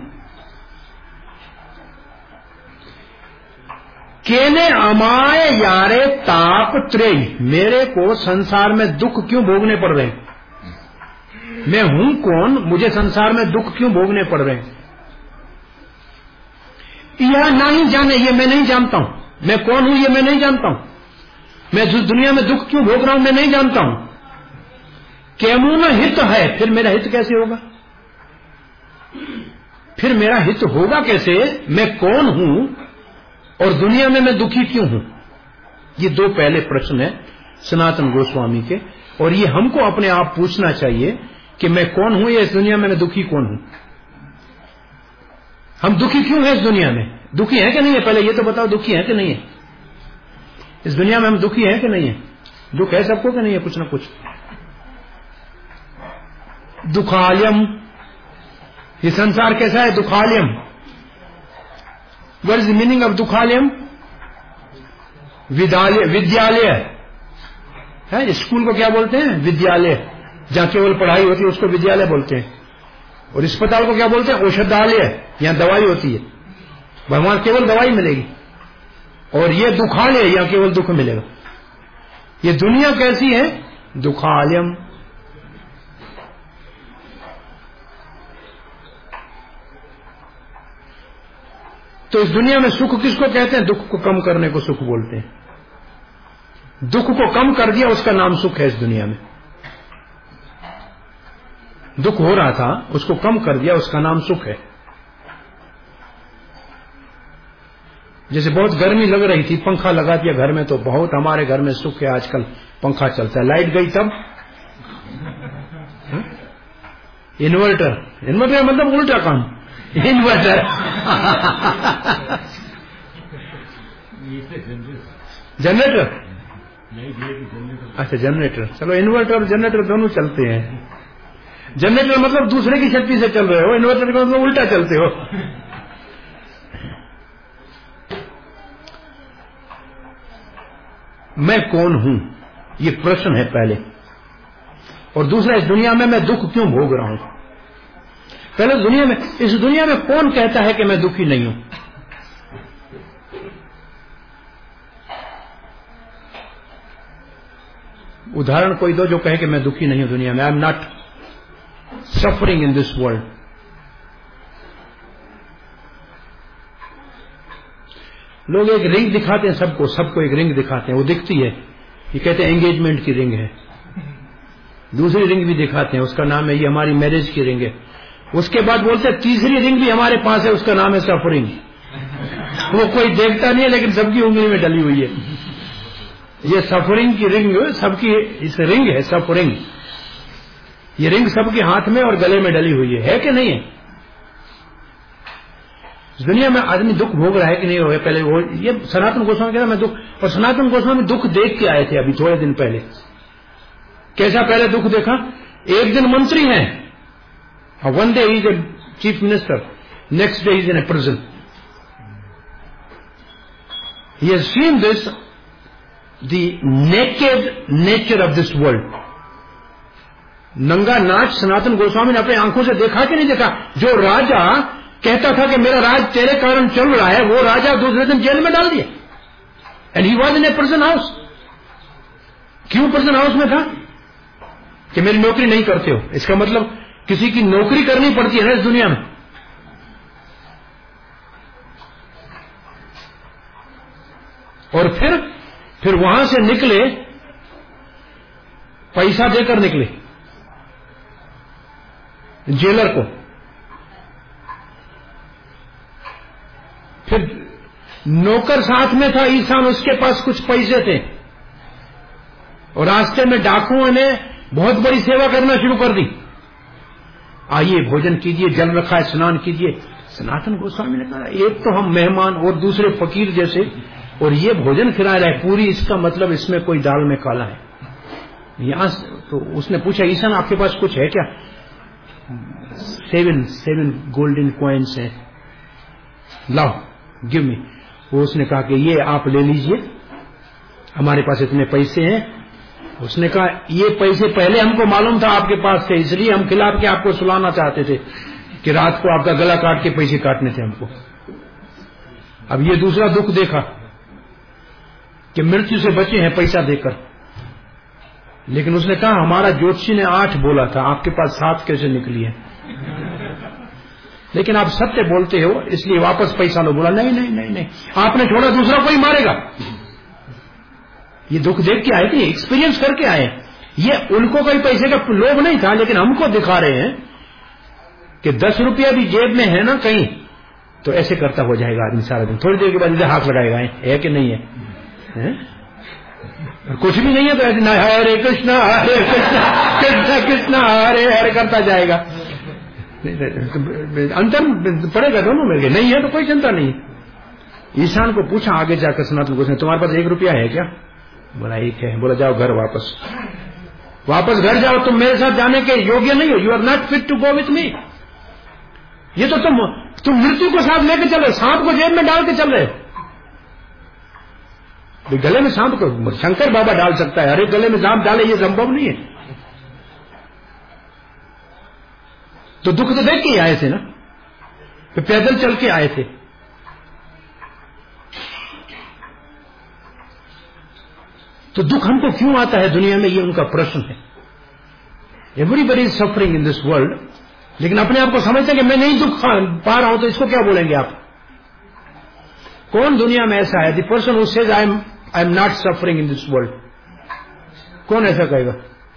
केने अमाय यारे ताप त्रेय, मेरे को संसार में दुख क्यों भोगने पड़ रहे हैं? मैं हूं कौन, मुझे संसार में दुख क्यों भोगने पड़ रहे हैं? यह नहीं जाने, ये मैं नहीं जानता हूं। मैं कौन हूं ये मैं नहीं जानता हूं। मैं जिस दुनिया में दुख क्यों भोग रहा हूं मैं नहीं जानता हूं। केमून हित है, फिर मेरा हित कैसे होगा? फिर मेरा हित होगा कैसे? मैं कौन हूं और दुनिया में मैं दुखी क्यों हूं? ये दो पहले प्रश्न है सनातन गोस्वामी के, और ये हमको अपने आप पूछना चाहिए कि मैं कौन हूं या इस दुनिया में मैं दुखी कौन हूं? हम दुखी क्यों हैं इस दुनिया में? दुखी है कि नहीं है? पहले ये तो बताओ, दुखी है कि नहीं है? इस दुनिया में हम दुखी हैं कि नहीं है? दुख है सबको कि नहीं है? कुछ ना कुछ। दुखालयम, ये संसार कैसा है? दुखालयम। What is the meaning of दुखालयम? विद्यालय है। स्कूल को क्या बोलते हैं? विद्यालय। जहां केवल पढ़ाई होती है उसको विद्यालय बोलते हैं। और अस्पताल को क्या बोलते हैं? औषधालय। यहां दवाई होती है, भगवान केवल दवाई मिलेगी। और ये दुखालय, यहां केवल दुख मिलेगा। ये दुनिया कैसी है? दुखालयम। तो इस दुनिया में सुख किसको कहते हैं? दुख को कम करने को सुख बोलते हैं। दुख को कम कर दिया उसका नाम सुख है इस दुनिया में। दुख हो रहा था उसको कम कर दिया उसका नाम सुख है। जैसे बहुत गर्मी लग रही थी, पंखा लगा दिया घर में, तो बहुत हमारे घर में सुख है आजकल, पंखा चलता है। लाइट गई तब इन्वर्टर। इन्वर्टर मतलब उल्टा काम, इन्वर्टर। जनरेटर, अच्छा जनरेटर, चलो इन्वर्टर और जनरेटर दोनों चलते हैं। जनरेटर मतलब दूसरे की शक्ति से चल रहे हो, इन्वर्टर का मतलब उल्टा चलते हो। मैं कौन हूं ये प्रश्न है पहले, और दूसरा इस दुनिया में मैं दुख क्यों भोग रहा हूं। पहले दुनिया में, इस दुनिया में कौन कहता है कि मैं दुखी नहीं हूं? उदाहरण कोई दो जो कहे कि मैं दुखी नहीं हूं दुनिया में। I am not suffering in this world. लोग एक रिंग दिखाते हैं सबको, सबको एक रिंग दिखाते हैं, वो दिखती है, ये कहते हैं एंगेजमेंट की रिंग है। दूसरी रिंग भी दिखाते हैं, उसका नाम है ये हमारी मैरिज की रिंग है। उसके बाद बोलते हैं तीसरी रिंग भी हमारे पास है, उसका नाम है सफरिंग। वो कोई देखता नहीं है लेकिन सबकी उंगली में डली हुई है। ये सफरिंग की रिंग सबकी, इस रिंग है सफरिंग। ये रिंग सबके हाथ में और गले में डली हुई है कि नहीं है? दुनिया में आदमी दुख भोग रहा है कि नहीं हो? पहले वो ये सनातन गोस्वामी कहता मैं दुख, और सनातन गोस्वामी दुख देख के आए थे अभी थोड़े दिन पहले। कैसा पहले दुख देखा? एक दिन मंत्री हैं, one day is a chief minister, next day is in a prison. He has seen this the naked nature of this world. नंगा नाच सनातन गोस्वामी ने अपनी आंखों से देखा कि नहीं देखा? जो राजा कहता था कि मेरा राज तेरे कारण चल रहा है, वो राजा दूसरे दिन जेल में डाल दिया। And he was in a prison house. क्यों प्रिजन हाउस में था? कि मेरी नौकरी नहीं करते हो। इसका मतलब किसी की नौकरी करनी पड़ती है ना इस दुनिया में। और फिर वहां से निकले, पैसा देकर निकले जेलर को। फिर नौकर साथ में था ईशान, उसके पास कुछ पैसे थे, और रास्ते में डाकुओं ने बहुत बड़ी सेवा करना शुरू कर दी। आइए भोजन कीजिए, जल रखा है, स्नान कीजिए। सनातन गोस्वामी ने कहा एक तो हम मेहमान और दूसरे फकीर जैसे, और ये भोजन खिला रहा है पूरी, इसका मतलब इसमें कोई दाल में काला है। यहां तो उसने पूछा ईशान आपके पास कुछ है क्या? 7 गोल्डन कॉइन्स हैं, लाओ गिव मी। वो उसने कहा कि ये आप ले लीजिए, हमारे पास इतने पैसे हैं। उसने कहा ये पैसे पहले हमको मालूम था आपके पास थे, इसलिए हम खिला के आपको सुलाना चाहते थे कि रात को आपका गला काट के पैसे काटने थे हमको। अब ये दूसरा दुख देखा कि मृत्यु से बचे हैं पैसा देकर, लेकिन उसने कहा हमारा ज्योतिषी ने 8 बोला था, आपके पास 7 कैसे निकली है? लेकिन आप सत्य बोलते हो इसलिए वापस पैसा लो। बोला नहीं नहीं नहीं नहीं, आपने छोड़ा दूसरा कोई मारेगा। ये दुख देख के आए थे, एक्सपीरियंस करके आए। ये उनको कोई पैसे का लोभ नहीं था, लेकिन हमको दिखा रहे हैं कि 10 रुपया भी जेब में है ना कहीं तो ऐसे करता हो जाएगा आदमी सारा दिन। थोड़ी देर के बाद इधर हाथ लगाएगा, है कि नहीं है? कुछ भी नहीं है तो ऐसे ना हरे कृष्णा कृष्णा कृष्णा हरे हरे करता जाएगा। अंतर पड़ेगा दोनों में, नहीं है तो कोई चिंता नहीं। ईशान को पूछा आगे जाकर सनातन गोस्वामी, तुम्हारे पास 1 रुपया है क्या? बोला 1 है। बोला जाओ घर वापस घर जाओ, तुम मेरे साथ जाने के योग्य नहीं हो। You are not fit to go with me. ये तो तुम मृत्यु को साथ लेके चल रहे, सांप को जेब में डाल के चल रहे। गले में सांप को शंकर बाबा डाल सकता है, हर एक गले में सांप डाले ये संभव नहीं है। तो दुख तो देख के ही आए थे ना, तो पैदल चल के आए थे। तो दुख हमको क्यों आता है दुनिया में, ये उनका प्रश्न है। Everybody is suffering in this world, लेकिन अपने आप को समझते हैं कि मैं नहीं दुख पा रहा हूं, तो इसको क्या बोलेंगे आप? कौन दुनिया में ऐसा है? The person who says I am not suffering in this world, कौन ऐसा कहेगा?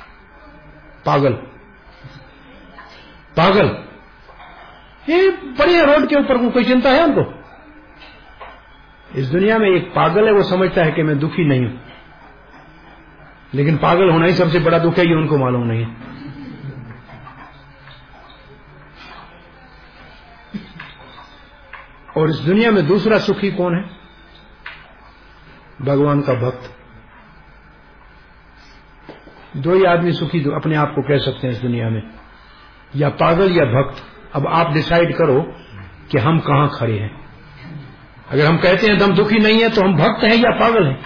पागल। ये बड़े रोड के ऊपर कोई चिंता है उनको? इस दुनिया में एक पागल है, वो समझता है कि मैं दुखी नहीं हूं, लेकिन पागल होना ही सबसे बड़ा दुख है, ये उनको मालूम नहीं है। और इस दुनिया में दूसरा सुखी कौन है? भगवान का भक्त। 2 ही आदमी सुखी अपने आप को कह सकते हैं इस दुनिया में, या पागल या भक्त। अब आप डिसाइड करो कि हम कहां खड़े हैं। अगर हम कहते हैं हम दुखी नहीं है तो हम भक्त हैं या पागल हैं?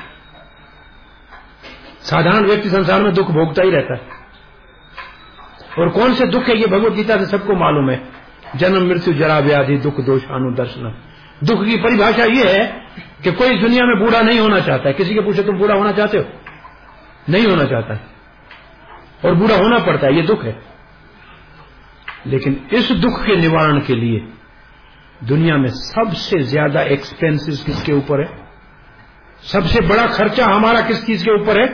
साधारण व्यक्ति संसार में दुख भोगता ही रहता है। और कौन से दुख है ये भगवत गीता से सबको मालूम है। जन्म मृत्यु जरा व्याधि दुख दोष अनुदर्शन। दुख की परिभाषा ये है कि कोई दुनिया में बूढ़ा नहीं होना चाहता है। किसी के पूछे तुम बूढ़ा होना चाहते हो? नहीं होना चाहता है, और बूढ़ा होना पड़ता है, ये दुख है। लेकिन इस दुख के निवारण के लिए दुनिया में सबसे ज्यादा एक्सपेंसेस किसके ऊपर है? सबसे बड़ा खर्चा हमारा किस चीज के ऊपर है?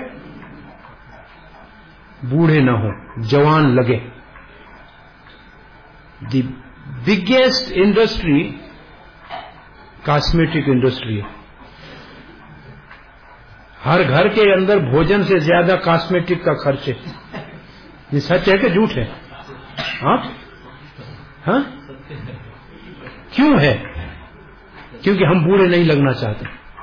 बूढ़े ना हो, जवान लगे। The biggest industry cosmetic industry है। हर घर के अंदर भोजन से ज्यादा कॉस्मेटिक का खर्च है। ये सच है कि झूठ है? हाँ? क्यों है? क्योंकि हम बूढ़े नहीं लगना चाहते।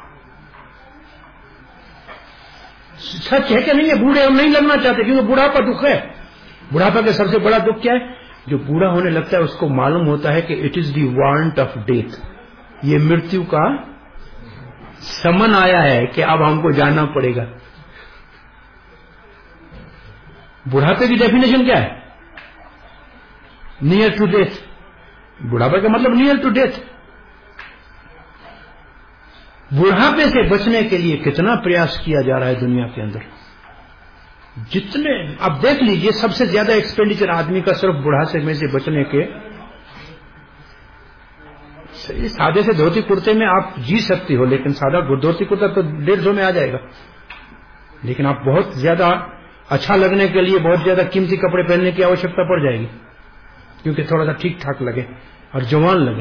सच है कि नहीं है? बूढ़े हम नहीं लगना चाहते क्योंकि बुढ़ापा दुख है। बुढ़ापा का सबसे बड़ा दुख क्या है? जो बूढ़ा होने लगता है उसको मालूम होता है कि it is the want of death. ये मृत्यु का समन आया है कि अब हमको जाना पड़ेगा। बुढ़ापे की डेफिनेशन क्या है? Near to death. बुढ़ापा का मतलब नियर टू डेथ। बुढ़ापे से बचने के लिए कितना प्रयास किया जा रहा है दुनिया के अंदर। जितने अब देख लीजिए, सबसे ज्यादा एक्सपेंडिचर आदमी का सिर्फ बुढ़ापे में से बचने के। सादे से धोती कुर्ते में आप जी सकती हो, लेकिन सादा धोती कुर्ता तो 150 में आ जाएगा। लेकिन आप बहुत ज्यादा अच्छा लगने के लिए बहुत ज्यादा कीमती कपड़े पहनने की आवश्यकता पड़ जाएगी, क्योंकि थोड़ा सा ठीक ठाक लगे और जवान लगे।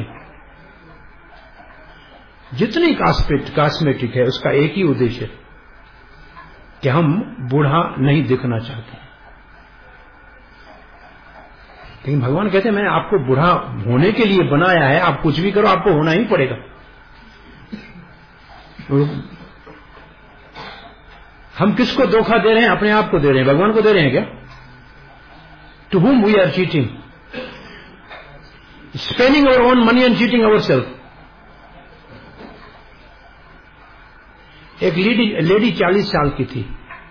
जितनी कॉस्मेटिक है उसका एक ही उद्देश्य है कि हम बूढ़ा नहीं दिखना चाहते। लेकिन भगवान कहते हैं मैंने आपको बूढ़ा होने के लिए बनाया है, आप कुछ भी करो आपको होना ही पड़ेगा। हम किसको धोखा दे रहे हैं? अपने आप को दे रहे हैं। भगवान को दे रहे हैं क्या? To whom we are cheating? spending our own money and cheating ourselves. एक लेडी 40 साल की थी,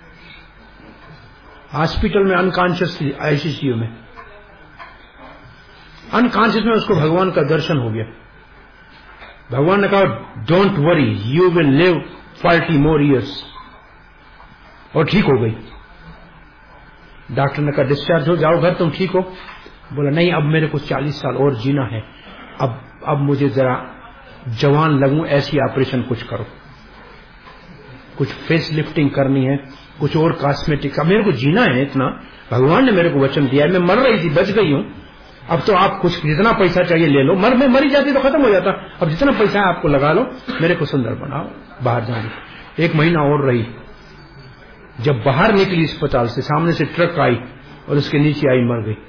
हॉस्पिटल में अनकॉन्शियस थी, आईसीयू में अनकॉन्शियस में उसको भगवान का दर्शन हो गया। भगवान ने कहा don't worry you will live 40 more years, और ठीक हो गई। डॉक्टर ने कहा डिस्चार्ज हो जाओ घर, तुम ठीक हो? बोला नहीं, अब मेरे को 40 साल और जीना है, अब मुझे जरा जवान लगूं, ऐसी ऑपरेशन कुछ करो, कुछ फेस लिफ्टिंग करनी है, कुछ और कॉस्मेटिक, अब मेरे को जीना है इतना, भगवान ने मेरे को वचन दिया है, मैं मर रही थी बच गई हूं, अब तो आप कुछ जितना पैसा चाहिए ले लो, मैं मरी जाती तो खत्म हो जाता, अब जितना पैसा है आपको लगा लो, मेरे को सुंदर बनाओ, बाहर जाने। 1 महीना और रही, जब बाहर निकली अस्पताल से, सामने से ट्रक आई और उसके नीचे आई, मर गई।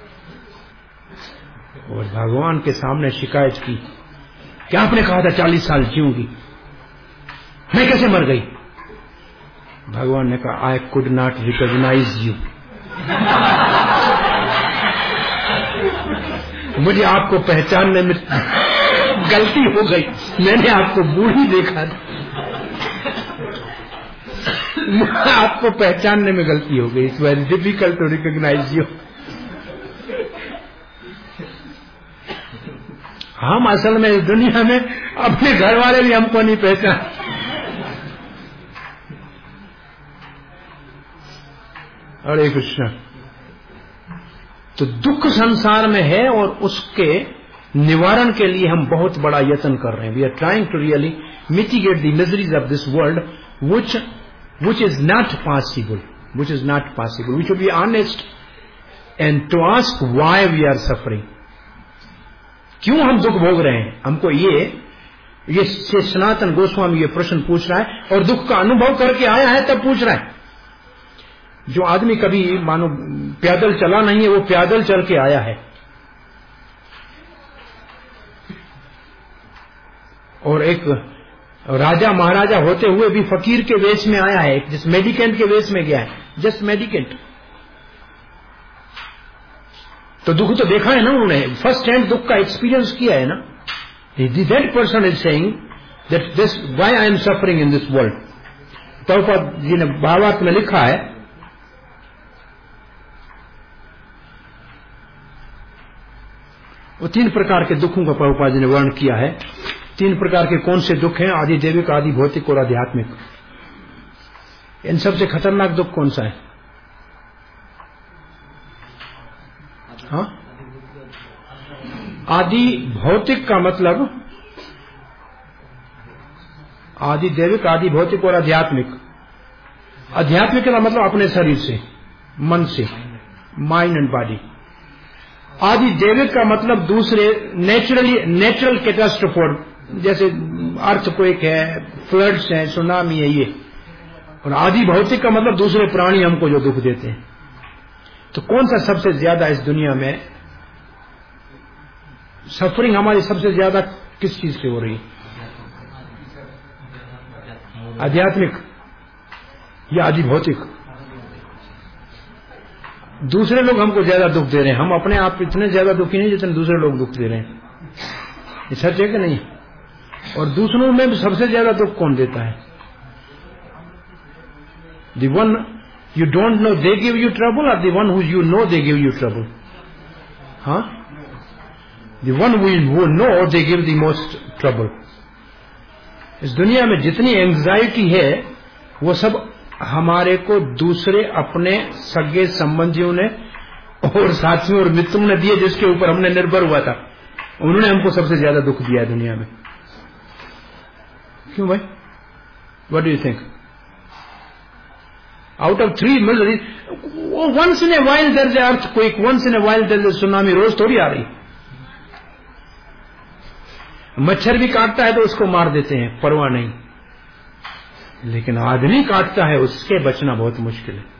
और भगवान के सामने शिकायत की, क्या आपने कहा था 40 साल जीऊंगी, मैं कैसे मर गई? भगवान ने कहा I could not recognise you, मुझे आपको पहचानने में गलती हो गई, मैंने आपको बूढ़ी देखा था, आपको पहचानने में गलती हो गई, it's very difficult to recognise you. हम असल में इस दुनिया में अपने घर वाले भी हमको नहीं पहचान। हरे कृष्ण। तो दुख संसार में है और उसके निवारण के लिए हम बहुत बड़ा यत्न कर रहे हैं। We are trying to really mitigate the miseries of this world which is not possible. We should be honest and to ask why we are suffering. क्यों हम दुख भोग रहे हैं? हमको ये सनातन गोस्वामी ये प्रश्न पूछ रहा है, और दुख का अनुभव करके आया है तब पूछ रहा है। जो आदमी कभी मानो पैदल चला नहीं है, वो पैदल चल के आया है, और एक राजा महाराजा होते हुए भी फकीर के वेश में आया है, जिस मेडिकेंट के वेश में गया है, जस्ट मेडिकेंट। तो दुख तो देखा है ना उन्होंने, फर्स्ट हैंड दुख का एक्सपीरियंस किया है ना। That person is saying that this why I am suffering in this world. Prabhupada ji ने भावार्थ में लिखा है, वो 3 प्रकार के दुखों का प्रभुपाद जी ने वर्णन किया है। 3 प्रकार के कौन से दुख हैं? आदि दैविक, आदि भौतिक और आध्यात्मिक। इन सबसे खतरनाक दुख कौन सा है? हाँ, आदि भौतिक का मतलब आदि दैविक, आदि भौतिक और आध्यात्मिक। आध्यात्मिक का मतलब अपने शरीर से, मन से, माइंड एंड बॉडी। आदि दैविक का मतलब दूसरे नेचुरल कैटास्ट्रोफे, जैसे अर्थक्वेक है, फ्लड्स है, सुनामी है, ये। और आदि भौतिक का मतलब दूसरे प्राणी हमको जो दुख देते हैं। तो कौन सा सबसे ज्यादा इस दुनिया में सफरिंग हमारी सबसे ज्यादा किस चीज से हो रही? आध्यात्मिक या आदि भौतिक? दूसरे लोग हमको ज्यादा दुख दे रहे हैं, हम अपने आप इतने ज्यादा दुखी नहीं जितने दूसरे लोग दुख दे रहे हैं। ये सच है कि नहीं? और दूसरों में भी सबसे ज्यादा दुख कौन देता है? The one you don't know they give you trouble, or the one who you know they give you trouble? हाँ, the one who know they give the most trouble. इस दुनिया में जितनी एंग्जाइटी है वो सब हमारे को दूसरे अपने सगे संबंधियों ने और साथियों और मित्रों ने दिए, जिसके ऊपर हमने निर्भर हुआ था। उन्होंने हमको सबसे ज्यादा दुख दिया है दुनिया में। क्यों भाई? What do you think? Out of 3 miseries, once in a while there is an earthquake, once in a while there is a tsunami, रोज थोड़ी आ रही। मच्छर भी काटता है तो उसको मार देते हैं, परवाह नहीं। लेकिन आदमी काटता है, उसके बचना बहुत मुश्किल है।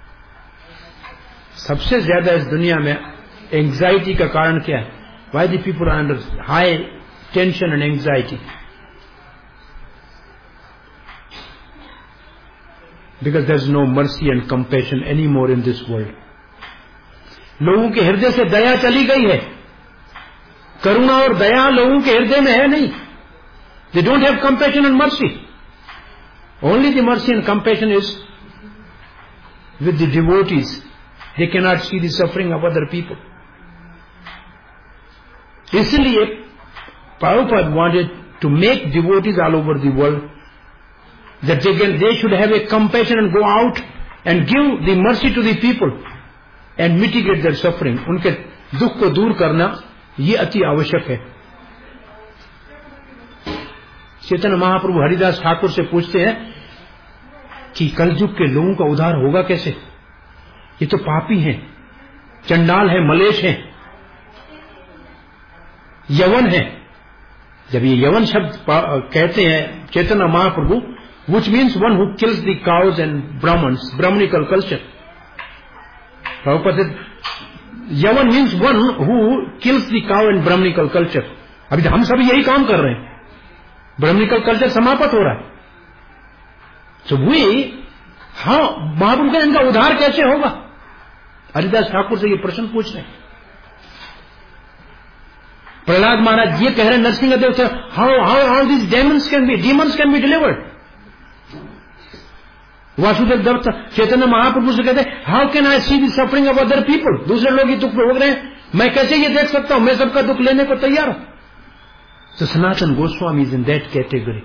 सबसे ज्यादा इस दुनिया में एंग्जाइटी का कारण क्या है? Why the people are under high tension and anxiety? Because there is no mercy and compassion anymore in this world. लोगों के हृदय से दया चली गई है। करुणा और दया लोगों के हृदय में है नहीं. They don't have compassion and mercy. Only the mercy and compassion is with the devotees. They cannot see the suffering of other people. इसलिए Prabhupada wanted to make devotees all over the world that they should have a compassion and go out and give the mercy to the people and mitigate their suffering. उनके दुख को दूर करना ये अति आवश्यक है. चैतन्य महाप्रभु हरिदास ठाकुर से पूछते हैं कि कलयुग के लोगों का उद्धार होगा कैसे? ये तो पापी हैं, चंडाल है, मलेश हैं, यवन है. जब ये यवन शब्द कहते हैं Chaitanya Mahaprabhu, which means one who kills the cows and Brahmins, Brahminical culture. Prabhupada said, यवन means one who kills the cow and Brahminical culture. अभी हम सब यही काम कर रहे हैं. Brahminical culture समाप्त हो रहा है. So we, हाँ, महाप्रभु का इनका उद्धार कैसे होगा? हरिदास ठाकुर से ये प्रश्न पूछ रहे हैं. प्रहलाद महाराज ये कह रहे हैं नरसिंहदेव से, how all these demons can be delivered. Vasudev Dutt Chaitanya Mahaprabhu से कहते हैं, how can I see the suffering of other people? दूसरे लोग ये दुख भोग रहे हैं, मैं कैसे ये देख सकता हूं? मैं सबका दुख लेने को तैयार हूं. So Sanatana Goswami is in that category.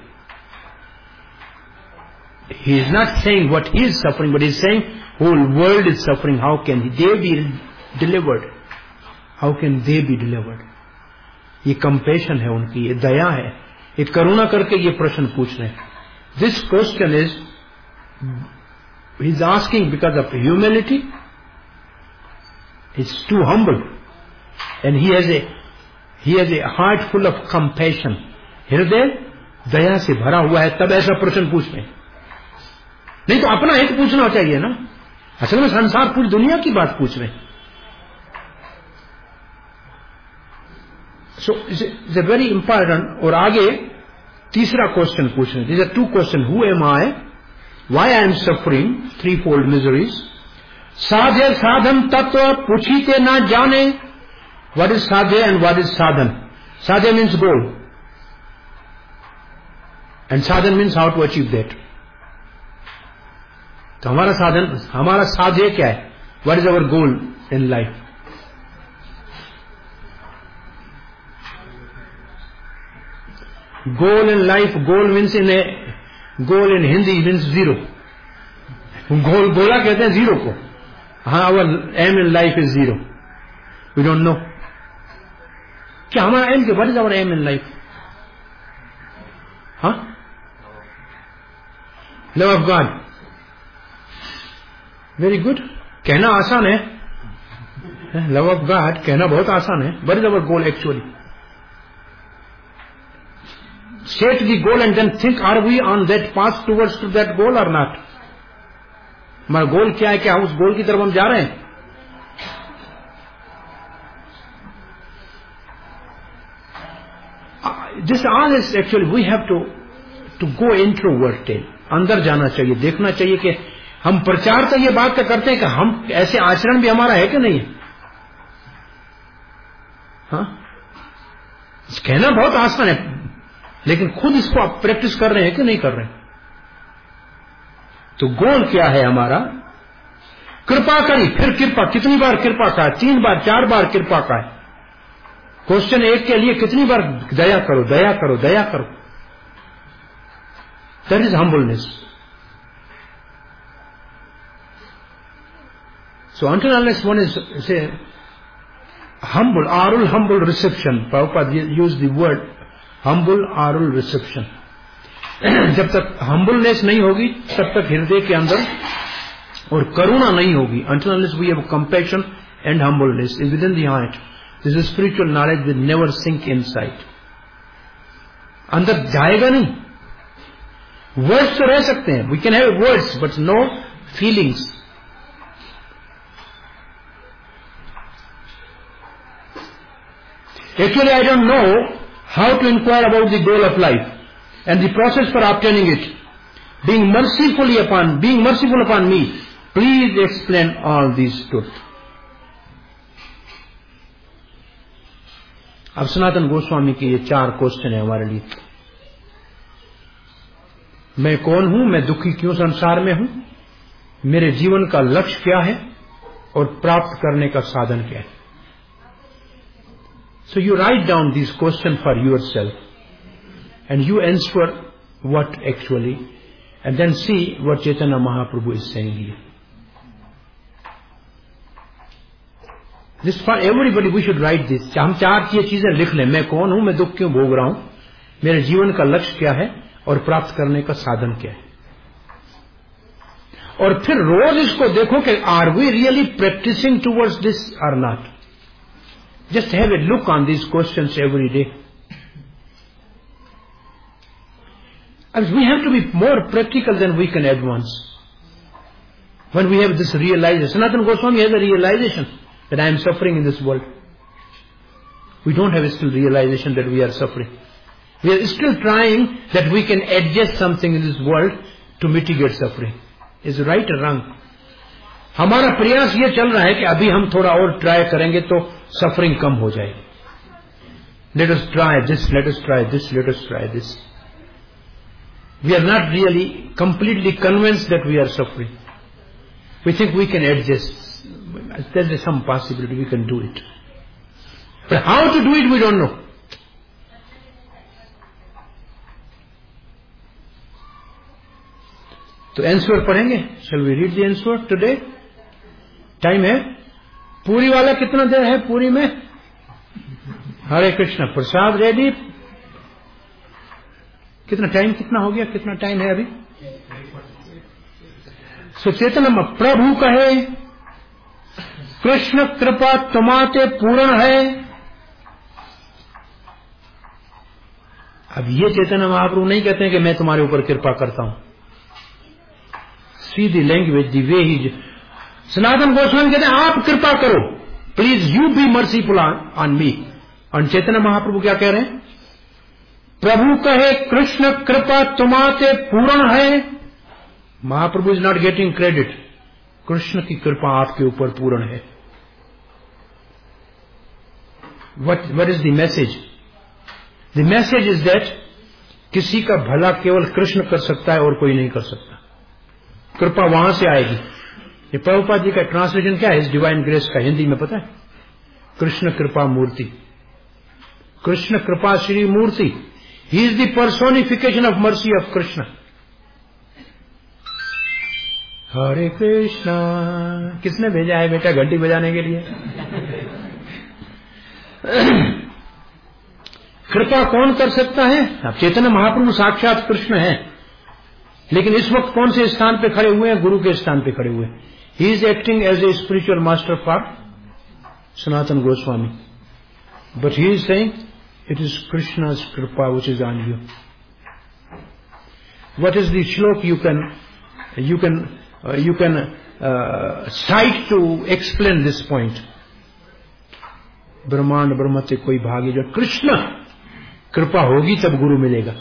He is not saying what he is suffering, but he is saying whole world is suffering. How can they be delivered? How can they be delivered? ये compassion है उनकी, ये दया है, ये करुणा करके ये प्रश्न पूछ रहे हैं. This question is, he is asking because of humility. He is too humble, and he has a heart full of compassion. हृदय दया से भरा हुआ है, तब ऐसा प्रश्न पूछ रहे हैं. नहीं तो अपना हित पूछना चाहिए ना. असल में संसार पूरी दुनिया की बात पूछ रहे हैं. So it's a very important. और आगे तीसरा क्वेश्चन पूछ रहे हैं. These are two questions. Who am I? Why I am suffering? Threefold miseries. साध्य साधन तत्व पूछीते ना जाने. What is sadhya and what is sadhan? Sadhya means goal, and sadhan means how to achieve that. तो हमारा साध्य क्या है? What is our goal in life? Goal in life, goal in Hindi means zero. गोला कहते हैं zero को. हाँ, our aim in life is zero. We don't know. क्या हमारा एम क्या? What is our aim in life? हाँ? Love of God. Very good. कहना आसान है. Love of God कहना बहुत आसान है. What is our goal actually? Set the goal and then think, are we on that path towards to that goal or not? हमारा गोल क्या है? क्या उस गोल की तरफ हम जा रहे हैं? This all is actually we have to go introverted. अंदर जाना चाहिए, देखना चाहिए कि हम प्रचार तो ये बात का करते हैं कि हम ऐसे आचरण भी हमारा है कि नहीं है. हाँ, कहना बहुत आसान है, लेकिन खुद इसको आप प्रैक्टिस कर रहे हैं कि नहीं कर रहे हैं? तो गोल क्या है हमारा? कृपा करी, फिर कृपा. कितनी बार कृपा का है? 3 बार 4 बार कृपा का है. क्वेश्चन 1 के लिए कितनी बार दया करो, दया करो, दया करो. That is humbleness. So until unless one is say humble, oral humble reception. Prabhupada used the word humble oral reception. जब तक हम्बलनेस नहीं होगी तब तक हृदय के अंदर और करुणा नहीं होगी. Until unless we have compassion and humbleness is within the heart, this is spiritual knowledge will never sink inside. अंदर जाएगा नहीं. वर्ड्स तो रह सकते हैं, we can have words but no feelings. Actually, I don't know how to inquire about the goal of life and the process for obtaining it. Being merciful upon me, please explain all these truths. अब सनातन गोस्वामी के ये 4 question है हमारे लिए। मैं कौन हूं, मैं दुखी क्यों संसार में हूं, मेरे जीवन का लक्ष्य क्या है और प्राप्त करने का साधन क्या है। So you write down this question for your self and you answer what actually, and then see what Chaitanya Mahaprabhu is saying here. This for everybody we should write this. हम 4 चीजें लिख लें। मैं कौन हूं, मैं दुख क्यों भोग रहा हूं, मेरे जीवन का लक्ष्य क्या है और प्राप्त करने का साधन क्या है। और फिर रोज इसको देखो कि are we really practising towards this और not. Just have a look on these questions every day. And we have to be more practical than we can advance. When we have this realization, Sanatana Goswami has a realization that I am suffering in this world. We don't have a still realization that we are suffering. We are still trying that we can adjust something in this world to mitigate suffering. Is it right or wrong? हमारा प्रयास ये चल रहा है कि अभी हम थोड़ा और ट्राई करेंगे तो सफरिंग कम हो जाएगी। Let us try this, let us try this, let us try this. We are not really completely convinced that we are suffering. We think we can adjust. There is some possibility we can do it. But how to do it, we don't know. तो answer पढ़ेंगे। Shall we read the answer today? Time है? पूरी वाला कितना देर है पूरी में? हरे कृष्ण। प्रसाद रेडी? कितना टाइम, कितना हो गया, कितना टाइम है अभी? सुचेतन प्रभु कहे कृष्ण कृपा तुम्हाते पूर्ण है। अब ये चैतन्य महाप्रभु नहीं कहते हैं कि मैं तुम्हारे ऊपर कृपा करता हूं। See the language the way he. Sanatana Goswami कहते हैं आप कृपा करो, please you be merciful on me. और चैतन्य महाप्रभु क्या कह रहे हैं? प्रभु कहे कृष्ण कृपा तुम्हाते पूर्ण है। Mahaprabhu is not getting credit. Krishna की कृपा आपके ऊपर पूर्ण है। what is the message? The message is that किसी का भला केवल कृष्ण कर सकता है और कोई नहीं कर सकता। कृपा वहां से आएगी। ये प्रभुपाद जी का ट्रांसलेशन क्या है इस डिवाइन ग्रेस का? हिंदी में पता है? कृष्ण कृपा मूर्ति। कृष्ण कृपा श्री मूर्ति। He is the personification of mercy of Krishna. Hare Krishna. किसने भेजा है बेटा घंटी बजाने के लिए? कृपा कौन कर सकता है? अब चैतन्य महाप्रभु साक्षात कृष्ण हैं, लेकिन इस वक्त कौन से स्थान पे खड़े हुए हैं? गुरु के स्थान पे खड़े हुए हैं। He is acting as a spiritual master for Sanatana Goswami, but he is saying it is Krishna's कृपा which is on you. What is the श्लोक you can cite to explain this point? ब्रह्मांड ब्रह्म से कोई भागी जो कृष्ण कृपा होगी तब गुरु मिलेगा।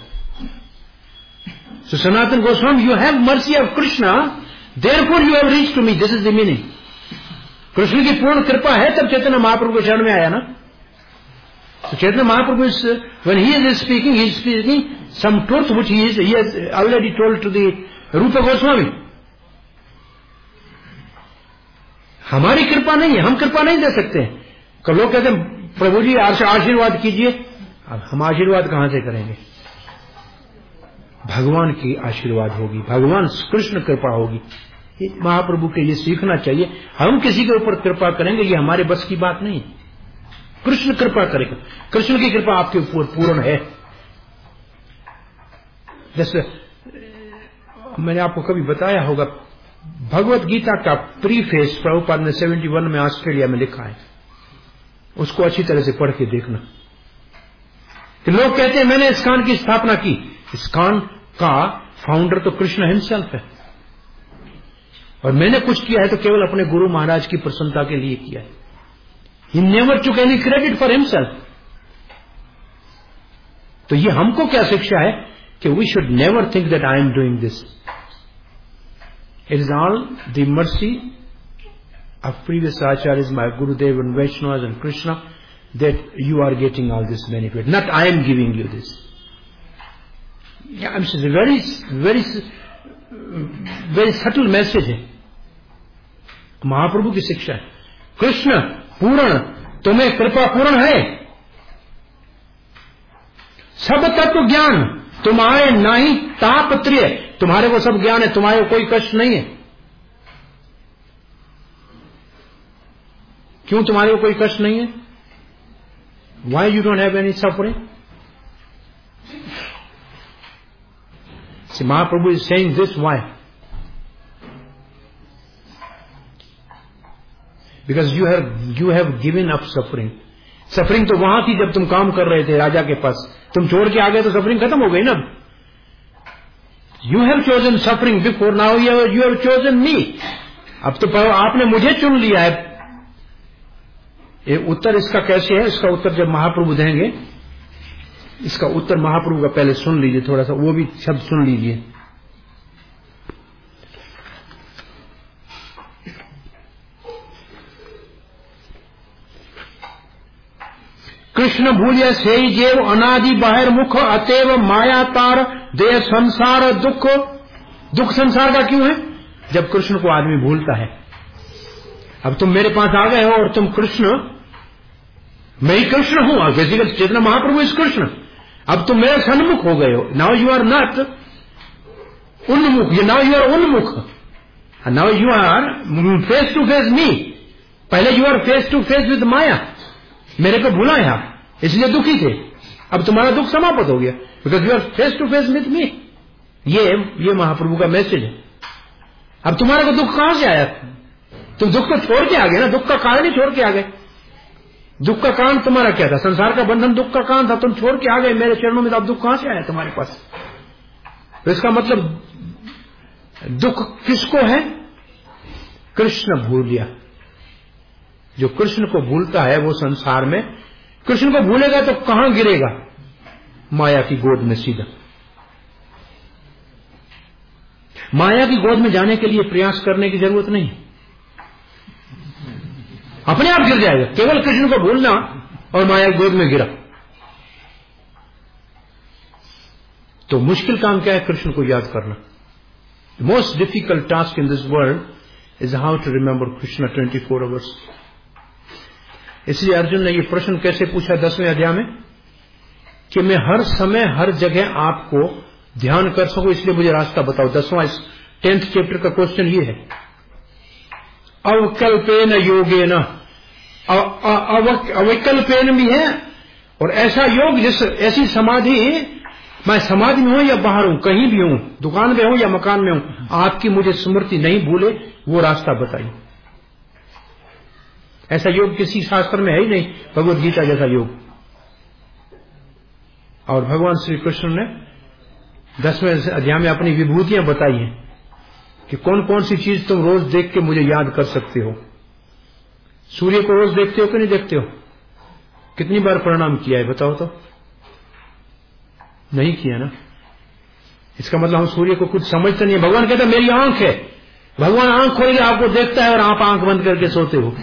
So Sanatana Goswami, you have mercy of Krishna, therefore you have reached to me. This is the meaning. Krishna की पूर्ण कृपा है तब चैतन्य महाप्रभु के शरण में आया ना। So Chaitanya Mahaprabhu is, when he is speaking some truth which he has already told to the Rupa Goswami. हमारी कृपा नहीं है, हम कृपा नहीं दे सकते हैं। कब लोग कहते हैं प्रभु जी आशीर्वाद कीजिए, अब हम आशीर्वाद कहां से करेंगे? भगवान की आशीर्वाद होगी, भगवान कृष्ण कृपा होगी। महाप्रभु के ये सीखना चाहिए। हम किसी के ऊपर कृपा करेंगे ये हमारे बस की बात नहीं। कृष्ण कृपा करेगा। कृष्ण की कृपा आपके ऊपर पूर्ण है। जैसे मैंने आपको कभी बताया होगा, भगवत गीता का प्रीफेस प्रभुपाद ने 71 में ऑस्ट्रेलिया में लिखा है। उसको अच्छी तरह से पढ़ के देखना। कि लोग कहते हैं मैंने इस्कॉन की स्थापना की। इस्कॉन का फाउंडर तो कृष्ण हिमसेल्फ है, और मैंने कुछ किया है तो केवल अपने गुरु महाराज की प्रसन्नता के लिए किया है। He never took any credit for himself. तो ये हमको क्या शिक्षा है कि we should never think that I am doing this. It is all the mercy of previous acharyas, my Gurudev and Vaishnavas and Krishna, that you are getting all this benefit. Not I am giving you this. Yeah, it's a very subtle message है. महाप्रभु की शिक्षा है. कृष्ण पूर्ण, तुम्हें कृपा पूर्ण है. सब तत्व ज्ञान तुम्हारे नहीं तापत्रिय, तुम्हारे को सब ज्ञान है, तुम्हारे को कोई कष्ट नहीं है. क्यों तुम्हारे को कोई कष्ट नहीं है? Why you don't have any suffering? See, Mahaprabhu is saying this, why? Because you have given up suffering. Suffering तो वहां थी जब तुम काम कर रहे थे राजा के पास. तुम छोड़ के आ गए तो सफरिंग खत्म हो गई ना. You have chosen suffering before, now you have chosen me. अब तो आपने मुझे चुन लिया है. ये उत्तर इसका कैसे है? इसका उत्तर जब महाप्रभु देंगे, इसका उत्तर महाप्रभु का पहले सुन लीजिए, थोड़ा सा वो भी शब्द सुन लीजिए. कृष्ण भूलिय से जेव अनादि बहिर्मुख अतएव माया तार देह संसार दुख. दुख संसार का क्यों है? जब कृष्ण को आदमी भूलता है. अब तुम मेरे पास आ गए हो और तुम कृष्ण, मैं ही कृष्ण हूं. बेसिकली चेतना महाप्रभु इस कृष्ण. अब तुम मेरे सन्मुख हो गए हो. नाउ यू आर नॉट उन्मुख, नाउ यू आर उन्मुख. Now you are face to face me. पहले you are face to face with Maya. मेरे को भूला है आप, इसलिए दुखी थे. अब तुम्हारा दुख समाप्त हो गया, because you are face to face with me. ये महाप्रभु का मैसेज है. अब तुम्हारा को दुख कहां से आया? तुम दुख को छोड़ के आ गए ना. दुख का कारण ही छोड़ के आ गए. दुख का कारण तुम्हारा क्या था? संसार का बंधन दुख का कारण था. तुम छोड़ के आ गए मेरे चरणों में, तो अब दुख कहां से आया तुम्हारे पास? तो इसका मतलब दुख किसको है? कृष्ण भूल गया. जो कृष्ण को भूलता है वो संसार में, कृष्ण को भूलेगा तो कहां गिरेगा? माया की गोद में सीधा. माया की गोद में जाने के लिए प्रयास करने की जरूरत नहीं, अपने आप गिर जाएगा. केवल कृष्ण को भूलना और माया की गोद में गिरा. तो मुश्किल काम क्या है? कृष्ण को याद करना. Most difficult task in this world is how to remember Krishna 24 hours. इसलिए अर्जुन ने ये प्रश्न कैसे पूछा 10वें अध्याय में कि मैं हर समय हर जगह आपको ध्यान कर सकूं, इसलिए मुझे रास्ता बताओ. 10th चैप्टर का क्वेश्चन ये है. अवकल्पेन योगेन, अवकल्पेन भी है और ऐसा योग जिस ऐसी समाधि, मैं समाधि में हूं या बाहर हूं, कहीं भी हूं, दुकान में हूं या मकान में हूं, आपकी मुझे स्मृति नहीं भूले, वो रास्ता बताइए. ऐसा योग किसी शास्त्र में है ही नहीं, भगवत गीता जैसा योग. और भगवान श्री कृष्ण ने 10वें अध्याय में अपनी विभूतियां बताई हैं कि कौन कौन सी चीज तुम रोज देख के मुझे याद कर सकते हो. सूर्य को रोज देखते हो कि नहीं देखते हो? कितनी बार प्रणाम किया है बताओ तो? नहीं किया ना. इसका मतलब हम सूर्य को कुछ समझते नहीं है. भगवान कहता मेरी आंख है. भगवान आंख खोल के आपको देखता है और आप आंख बंद करके सोते हो.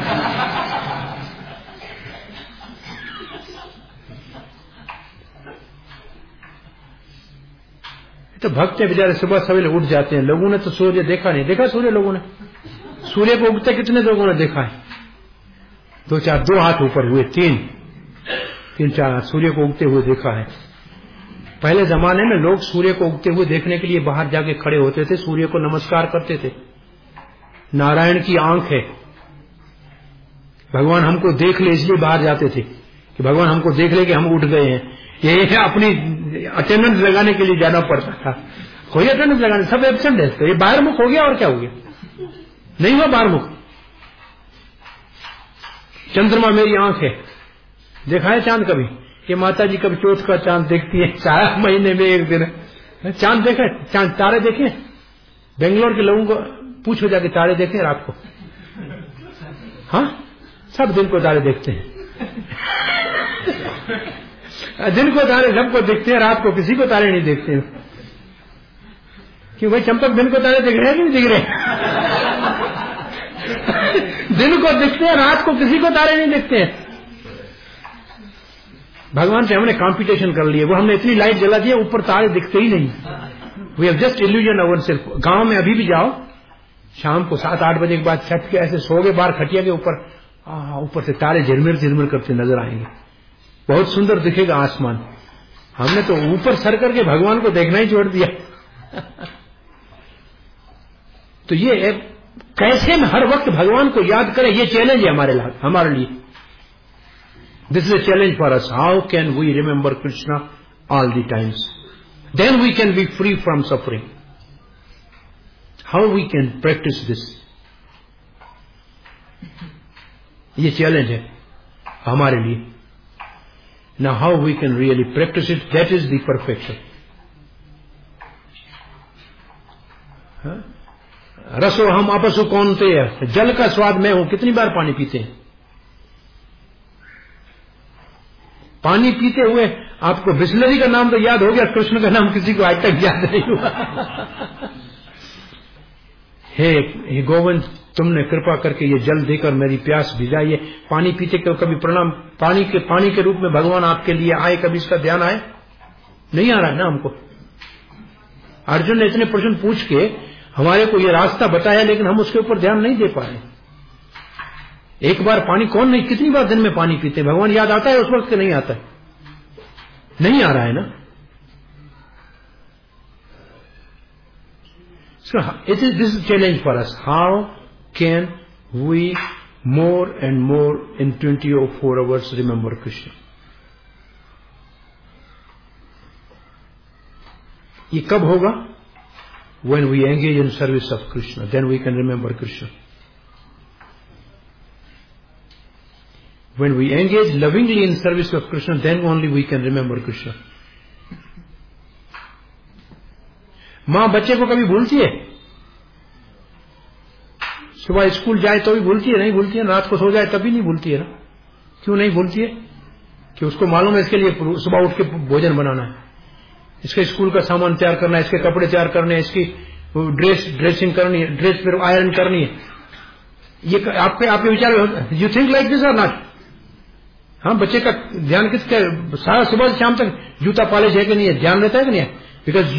तो भक्त बेचारे सुबह सवेरे उठ जाते हैं. लोगों ने तो सूर्य देखा नहीं. देखा सूर्य? लोगों ने सूर्य को उगते कितने लोगों ने देखा है? 2 हाथ ऊपर हुए, 3-4 हाथ सूर्य को उगते हुए देखा है. पहले जमाने में लोग सूर्य को उगते हुए देखने के लिए बाहर जाके खड़े होते थे, सूर्य को नमस्कार करते थे. नारायण की आंख है, भगवान हमको देख ले इसलिए बाहर जाते थे कि भगवान हमको देख ले कि हम उठ गए हैं. ये अपनी अटेंडेंस लगाने के लिए जाना पड़ता था. कोई अटेंडेंस लगाने, सब एब्सेंट है. तो ये बाहरमुख हो गया और क्या हो गया? नहीं हुआ बाहरमुख. चंद्रमा मेरी आंख है. देखा है चांद कभी? ये माता जी कभी चौथ का चांद देखती है, 4 महीने में एक दिन चांद देखे. चांद तारे देखे? बेंगलोर के लोगों को पूछो जाके, तारे देखे रात को? हाँ, सब दिन को तारे देखते हैं. दिन को तारे सबको दिखते हैं, रात को किसी को तारे नहीं देखते हैं. क्यों भाई? चंपक दिन को तारे दिख रहे हैं कि नहीं दिख रहे? दिन को दिखते हैं, रात को किसी को तारे नहीं दिखते हैं. भगवान से हमने कंपटीशन कर लिया, वो हमने इतनी लाइट जला दी ऊपर तारे दिखते ही नहीं. We have just illusion our self. गांव में अभी भी जाओ, शाम को 7-8 बजे के बाद छत के ऐसे सोगे बाहर खटिया के ऊपर, ऊपर से तारे झिरमिर झिरमिर करते नजर आएंगे, बहुत सुंदर दिखेगा आसमान. हमने तो ऊपर सर करके भगवान को देखना ही छोड़ दिया. तो ये कैसे हम हर वक्त भगवान को याद करें, ये चैलेंज है हमारे लिए. This is a challenge for us. How can we remember Krishna all the times? Then we can be free from suffering. How we can practise this? ये चैलेंज है हमारे लिए. Now how we can really practice it, that is the perfection. रसो हम आपसु कौनते हैं, जल का स्वाद मैं हूं. कितनी बार पानी पीते हैं? पानी पीते हुए आपको बिस्लरी का नाम तो याद हो गया, कृष्ण का नाम किसी को आज तक याद नहीं हुआ. हे गोविंद, तुमने कृपा करके ये जल देकर मेरी प्यास भिजाई है. पानी पीते कभी प्रणाम, पानी के रूप में भगवान आपके लिए आए, कभी इसका ध्यान आए? नहीं आ रहा है ना हमको. अर्जुन ने इतने प्रश्न पूछ के हमारे को ये रास्ता बताया, लेकिन हम उसके ऊपर ध्यान नहीं दे पा रहे. एक बार पानी, कौन नहीं, कितनी बार दिन में पानी पीते? भगवान याद आता है उस वक्त नहीं आता है? नहीं आ रहा है ना. So this is a challenge for us. How can we more and more in 24 hours remember Krishna? ये कब होगा? When we engage in service of Krishna, then we can remember Krishna. When we engage lovingly in service of Krishna, then only we can remember Krishna. मां बच्चे को कभी भूलती है? सुबह school जाए तो भी भूलती है? नहीं भूलती है. रात को सो जाए तभी नहीं भूलती है ना. क्यों नहीं भूलती है? कि उसको मालूम है इसके लिए सुबह उठ के भोजन बनाना है, इसके स्कूल का सामान तैयार करना है, इसके कपड़े तैयार करने हैं, इसकी ड्रेसिंग करनी है, ड्रेस फिर आयरन करनी है. ये आपके विचार में यू थिंक लाइक दिस और नॉट? हाँ, बच्चे का ध्यान किसका? सारा सुबह से शाम तक जूता पॉलिश है कि नहीं है, ध्यान रहता है कि नहीं है? Because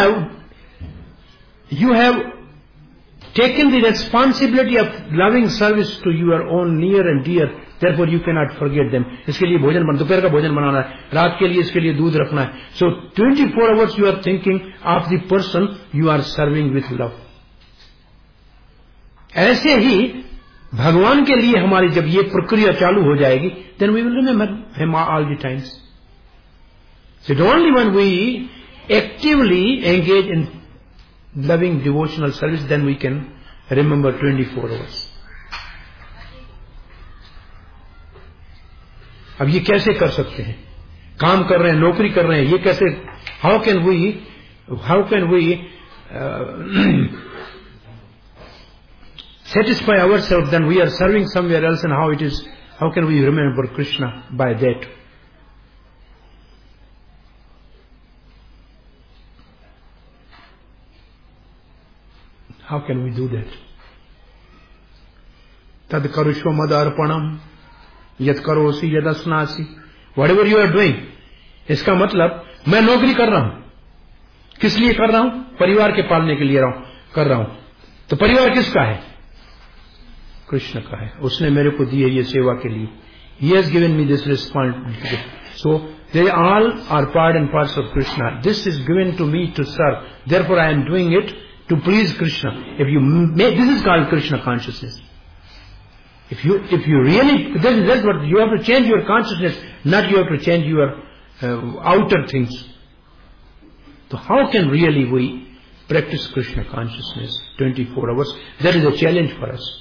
you have taken the responsibility of loving service to your own near and dear, therefore you cannot forget them. इसके लिए भोजन दोपहर का भोजन बनाना है, रात के लिए इसके लिए दूध रखना है. So 24 hours you are thinking of the person you are serving with love. ऐसे ही भगवान के लिए हमारी जब ये प्रक्रिया चालू हो जाएगी, then we will remember him all the times. So only when we actively engage in loving devotional service, then we can remember 24 hours. अब ये कैसे कर सकते हैं? काम कर रहे हैं, नौकरी कर रहे हैं, ये कैसे? how can we satisfy ourselves then we are serving somewhere else, and how can we remember Krishna by that? How can we do that? Tad karushva mad arpanam yad karosi yad asnasi. Whatever you are doing, इसका मतलब मैं नौकरी कर रहा हूं. किस लिए कर रहा हूं? परिवार के पालने के लिए कर रहा हूं. तो परिवार किसका है? कृष्ण का है. उसने मेरे को दी है ये सेवा के लिए. He has given me this responsibility. So they all are part and parts of Krishna. This is given to me to serve. Therefore I am doing it to please Krishna. This is called Krishna consciousness. If you really, that's what you have to change your consciousness, not you have to change your outer things. So how can really we practice Krishna consciousness 24 hours? That is a challenge for us.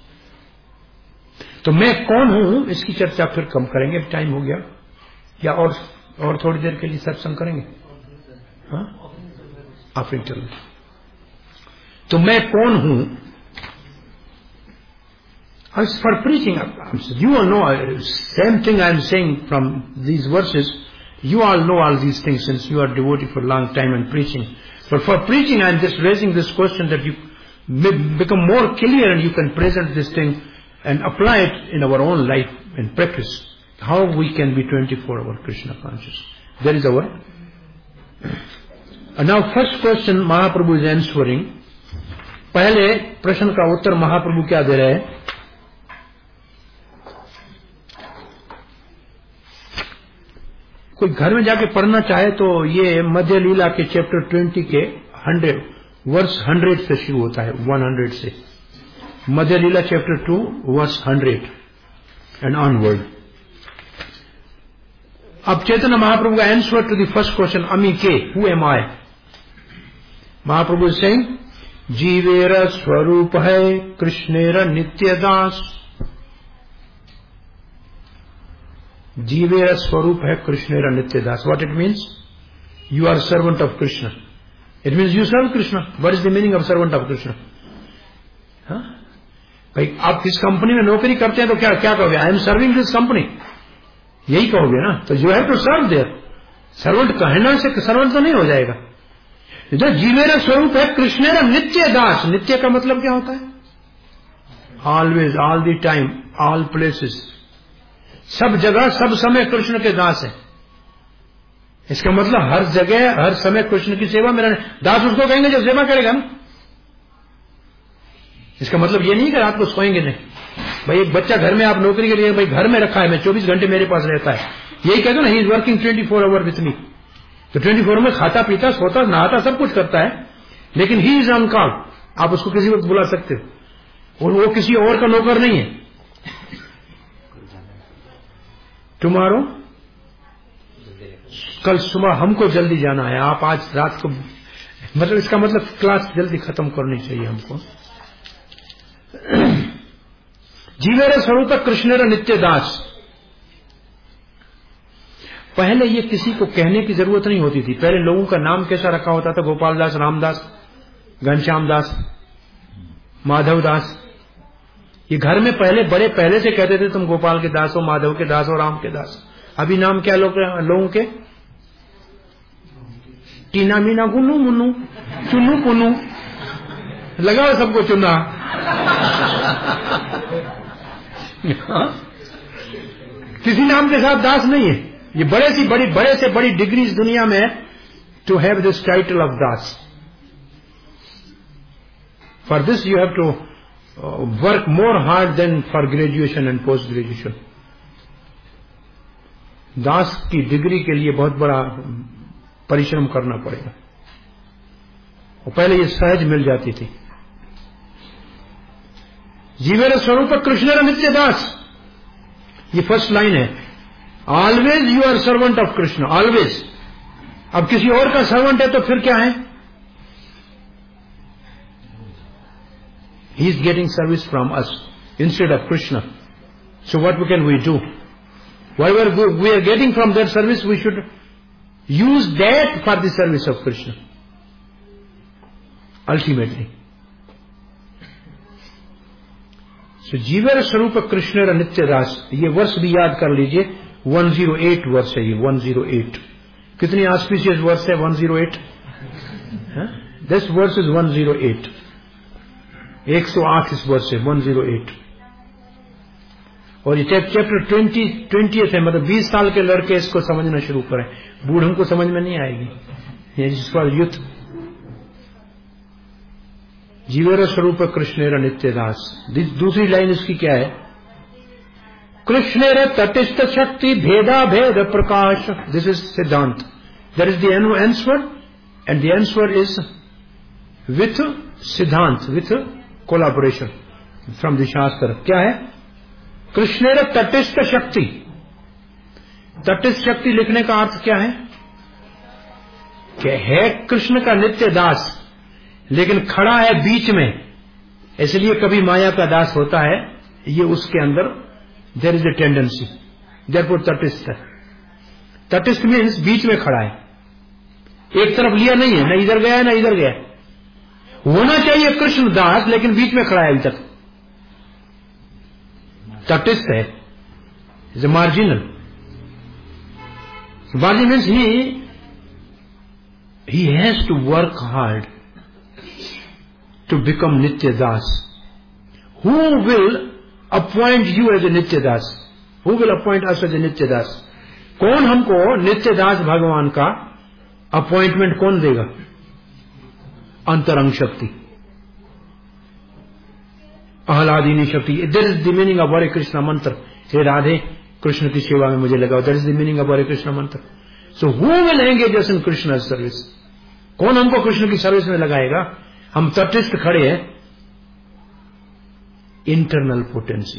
तो मैं कौन हूं, इसकी चर्चा फिर कम करेंगे, time हो गया. या और थोड़ी देर के लिए सत्संग करेंगे? हाँ, आप इंटरव्यू. तो मैं कौन हूं? As for preaching, you all know, same thing I am saying from these verses, you all know all these things since you are devoted for a long time and preaching. But for preaching, I am just raising this question that you may become more clear and you can present this thing and apply it in our own life and practice. how we can be 24-hour Krishna conscious? There is our. Now first question Mahaprabhu is answering. पहले प्रश्न का उत्तर महाप्रभु क्या दे रहे हैं? कोई घर में जाके पढ़ना चाहे तो ये मध्य लीला के चैप्टर 20 के 100 वर्स 100 से शुरू होता है, 100 से. Madhya Lila chapter 2 verse 100 and onward. अब चैतन्य महाप्रभु का answer to the first question, अमी के, हु एम आई? महाप्रभु सिंह, जीवेर स्वरूप है कृष्णेर नित्य दास. जीवेर स्वरूप है कृष्णेर नित्य दास. What it means? You are servant of Krishna. It means you serve Krishna. What is the meaning of servant of Krishna? भाई आप किस कंपनी में नौकरी करते हैं तो क्या क्या कहोगे? I am serving this company, यही कहोगे ना. तो you have to serve there. Servant कहना से सर्वेंट तो नहीं हो जाएगा. जो जीवेरा स्वरूप है कृष्णेरा नित्य दास. नित्य का मतलब क्या होता है? Always, all the time, all places, सब जगह सब समय कृष्ण के दास है. इसका मतलब हर जगह हर समय कृष्ण की सेवा में रहने. दास उसको कहेंगे जो सेवा करेगा ना. इसका मतलब ये नहीं कि रात को सोएंगे नहीं. भाई एक बच्चा घर में, आप नौकरी के लिए भाई घर में रखा है, मैं 24 घंटे मेरे पास रहता है, यही कहते ना, he is working 24 hour with me. तो 24 में खाता पीता सोता नहाता सब कुछ करता है, लेकिन ही इज ऑन कॉल. आप उसको किसी वक्त बुला सकते हो, और वो किसी और का नौकर नहीं है. टुमारो, कल सुबह हमको जल्दी जाना है, आप आज रात को, मतलब इसका मतलब क्लास जल्दी खत्म करनी चाहिए हमको. जीवेर स्वरूप कृष्णेर नित्य दास. पहले ये किसी को कहने की जरूरत नहीं होती थी. पहले लोगों का नाम कैसा रखा होता था? गोपाल दास, रामदास, घनश्याम दास, माधव दास. ये घर में पहले बड़े पहले से कहते थे तुम गोपाल के दास हो, माधव के दास हो, राम के दास. अभी नाम क्या लोगों के? टीना मीना गुन्नू मुन्नू चुन्नू पुन्नू, लगाओ सबको चुना. किसी नाम के साथ दास नहीं है. ये बड़े से बड़ी डिग्री इस दुनिया में है to have this title of das. For this you have to work more hard than for graduation and post graduation. दास की डिग्री के लिए बहुत बड़ा परिश्रम करना पड़ेगा, और पहले ये सहज मिल जाती थी. जीवेर स्वरूप कृष्णेर नित्य दास, ये फर्स्ट लाइन है. Always you are servant of Krishna, always. अब किसी और का सर्वेंट है तो फिर क्या है? He is getting service from us instead of Krishna. So what can we do? Whatever we are getting from that service, we should use that for the service of Krishna ultimately. So जीवेर स्वरूप कृष्णेर नित्य दास, ये वर्ष भी याद कर लीजिए. 108 वर्ष है ये, 108. कितनी ऑस्पिशियस वर्ष है 108? दिस वर्ष इज 108. 108 इस वर्ष है 108. और ये चैप्टर 20 है, मतलब 20 साल के लड़के इसको समझना शुरू करें. बूढ़ों को समझ में नहीं आएगी. ये फॉर यूथ. जीवेर स्वरूप कृष्णेर नित्य दास. दूसरी लाइन इसकी क्या है? कृष्णेर तटिस्थ शक्ति भेदा भेद प्रकाश. This is siddhanta. That is the answer, and the answer is with siddhanta, with collaboration from the shastra. क्या है? कृष्णेर तटिस्थ शक्ति. तटिस्थ शक्ति लिखने का अर्थ क्या है? कि है कृष्ण का नित्य दास, लेकिन खड़ा है बीच में, इसलिए कभी माया का दास होता है. ये उसके अंदर there is a tendency, therefore तटिस्थ है. तटिस्थ मीन्स बीच में खड़ा है, एक तरफ लिया नहीं है, न इधर गया है न इधर गया. होना चाहिए कृष्ण दास, लेकिन बीच में खड़ा है अभी तक. तटिस्थ है, is a marginal. Margin means he has to work hard to become Nitya Das. Who will appoint you as a Nitya Das? Who will appoint us as a नित्य दास? कौन हमको नित्य दास भगवान का अपॉइंटमेंट कौन देगा? अंतरंग शक्ति, आह्लादिनी शक्ति. That is the meaning of Hare Krishna मंत्र. हे राधे, कृष्ण की सेवा में मुझे लगाओ. That is the meaning of Hare Krishna मंत्र. So who will engage us in Krishna's service? कौन हमको कृष्ण की सर्विस में लगाएगा? हम तटस्थ खड़े हैं. Internal potency.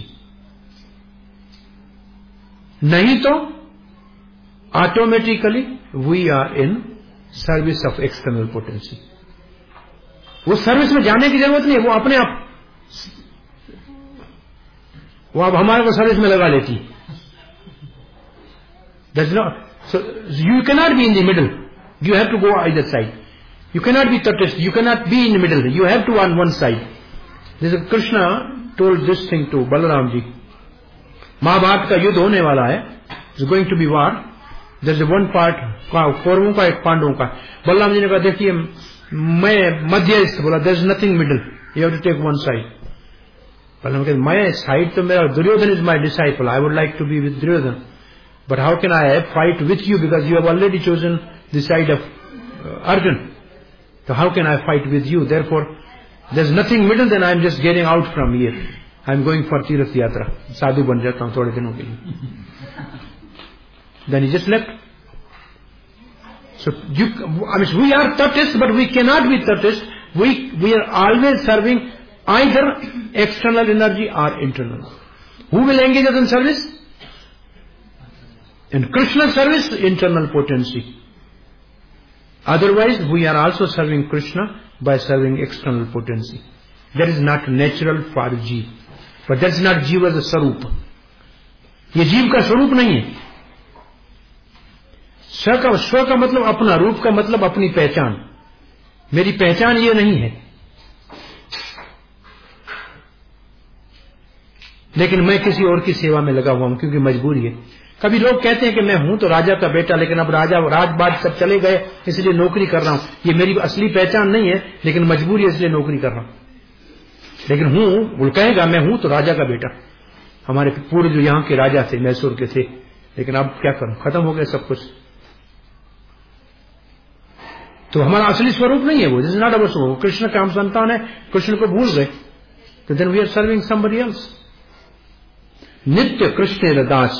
नहीं तो automatically we are in service of external potency. वो सर्विस में जाने की जरूरत नहीं है, वो अपने आप, वो अब हमारे को सर्विस में लगा लेती. That's not, so you cannot be in the middle. You have to go either side. You cannot be tatist. You cannot be in the middle. You have to on one side. This is Krishna told this thing to Balaram ji. Mahabharat का युद्ध होने वाला है. It's going to be war. There's one part कौरवों का, एक पांडवों का. बलराम जी ने कहा देखिए मैं मध्यस्थ, बोला there's nothing middle. You have to take one side. Balram कहते मैं साइड तो मेरा, Duryodhan is my disciple. I would like to be with Duryodhana. But how can I fight with you because you have already chosen the side of Arjun. So how can I fight with you? Therefore, there's nothing middle. Then I'm just getting out from here. I'm going for Tirth Yatra. Sadhu ban jata hu thode dinon ke liye. Then he just left. So we are tatist, but we cannot be tatist. We are always serving either external energy or internal. Who will engage us in service? In Krishna's service, internal potency. Otherwise, we are also serving Krishna by serving external potency. That is not natural for Jeev. But that's not Jeev as a Sarup. ये जीव का स्वरूप नहीं है. स्व का मतलब अपना, रूप का मतलब अपनी पहचान. मेरी पहचान ये नहीं है. लेकिन मैं किसी और की सेवा में लगा हुआ हूं क्योंकि मजबूरी है. कभी लोग कहते हैं कि मैं हूं तो राजा का बेटा, लेकिन अब राजबाज सब चले गए इसलिए नौकरी कर रहा हूं. ये मेरी असली पहचान नहीं है, लेकिन मजबूरी है इसलिए नौकरी कर रहा हूं. लेकिन हूं, वो कहेगा मैं हूं तो राजा का बेटा. हमारे पूरे जो यहाँ के राजा थे, मैसूर के थे, लेकिन अब क्या करूं, खत्म हो गया सब कुछ. तो हमारा असली स्वरूप नहीं है वो. दिस इज नॉट अवर स्वरूप. कृष्ण का हम संतान है, कृष्ण को भूल गए, तो then we are serving somebody else. नित्य कृष्ण दास.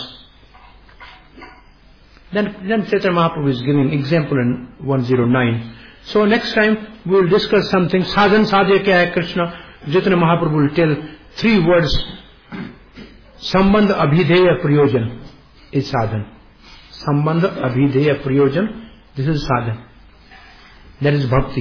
Then Chaitanya Mahaprabhu is giving example in 109. So next time we will discuss something. Sadhan sadhya kya hai Krishna? Chaitanya Mahaprabhu will tell 3 words. Sambandh abhideya prayojan is sadhan. Sambandh abhideya prayojan. This is sadhan. That is bhakti.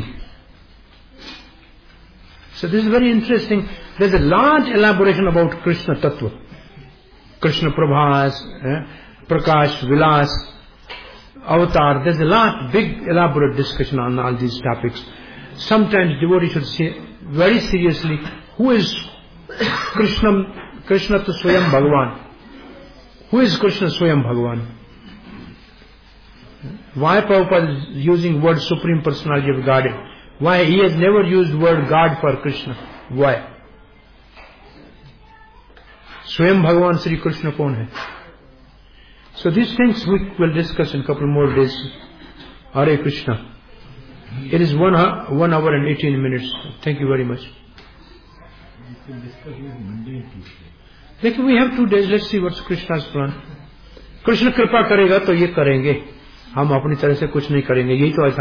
So this is very interesting. There is a large elaboration about Krishna Tattva. Krishna Prabhas, Prakash, Vilas, Avatar. There's a lot, big elaborate discussion on all these topics. Sometimes devotees should say very seriously, who is Krishna? Krishna to Swayam Bhagavan. Who is Krishna Swayam Bhagavan? Why Prabhupada is using word Supreme Personality of Godhead? Why he has never used word God for Krishna? Why? Swayam Bhagavan Sri Krishna kaun hai? So these things we will discuss in a couple more days. Hare Krishna. It is 1 hour and 18 minutes. Thank you very much. We can discuss Monday and Tuesday. Like we have 2 days. Let's see what's Krishna's plan. Krishna कृपा करेगा तो ये करेंगे. हम अपनी तरह से कुछ नहीं करेंगे. यही तो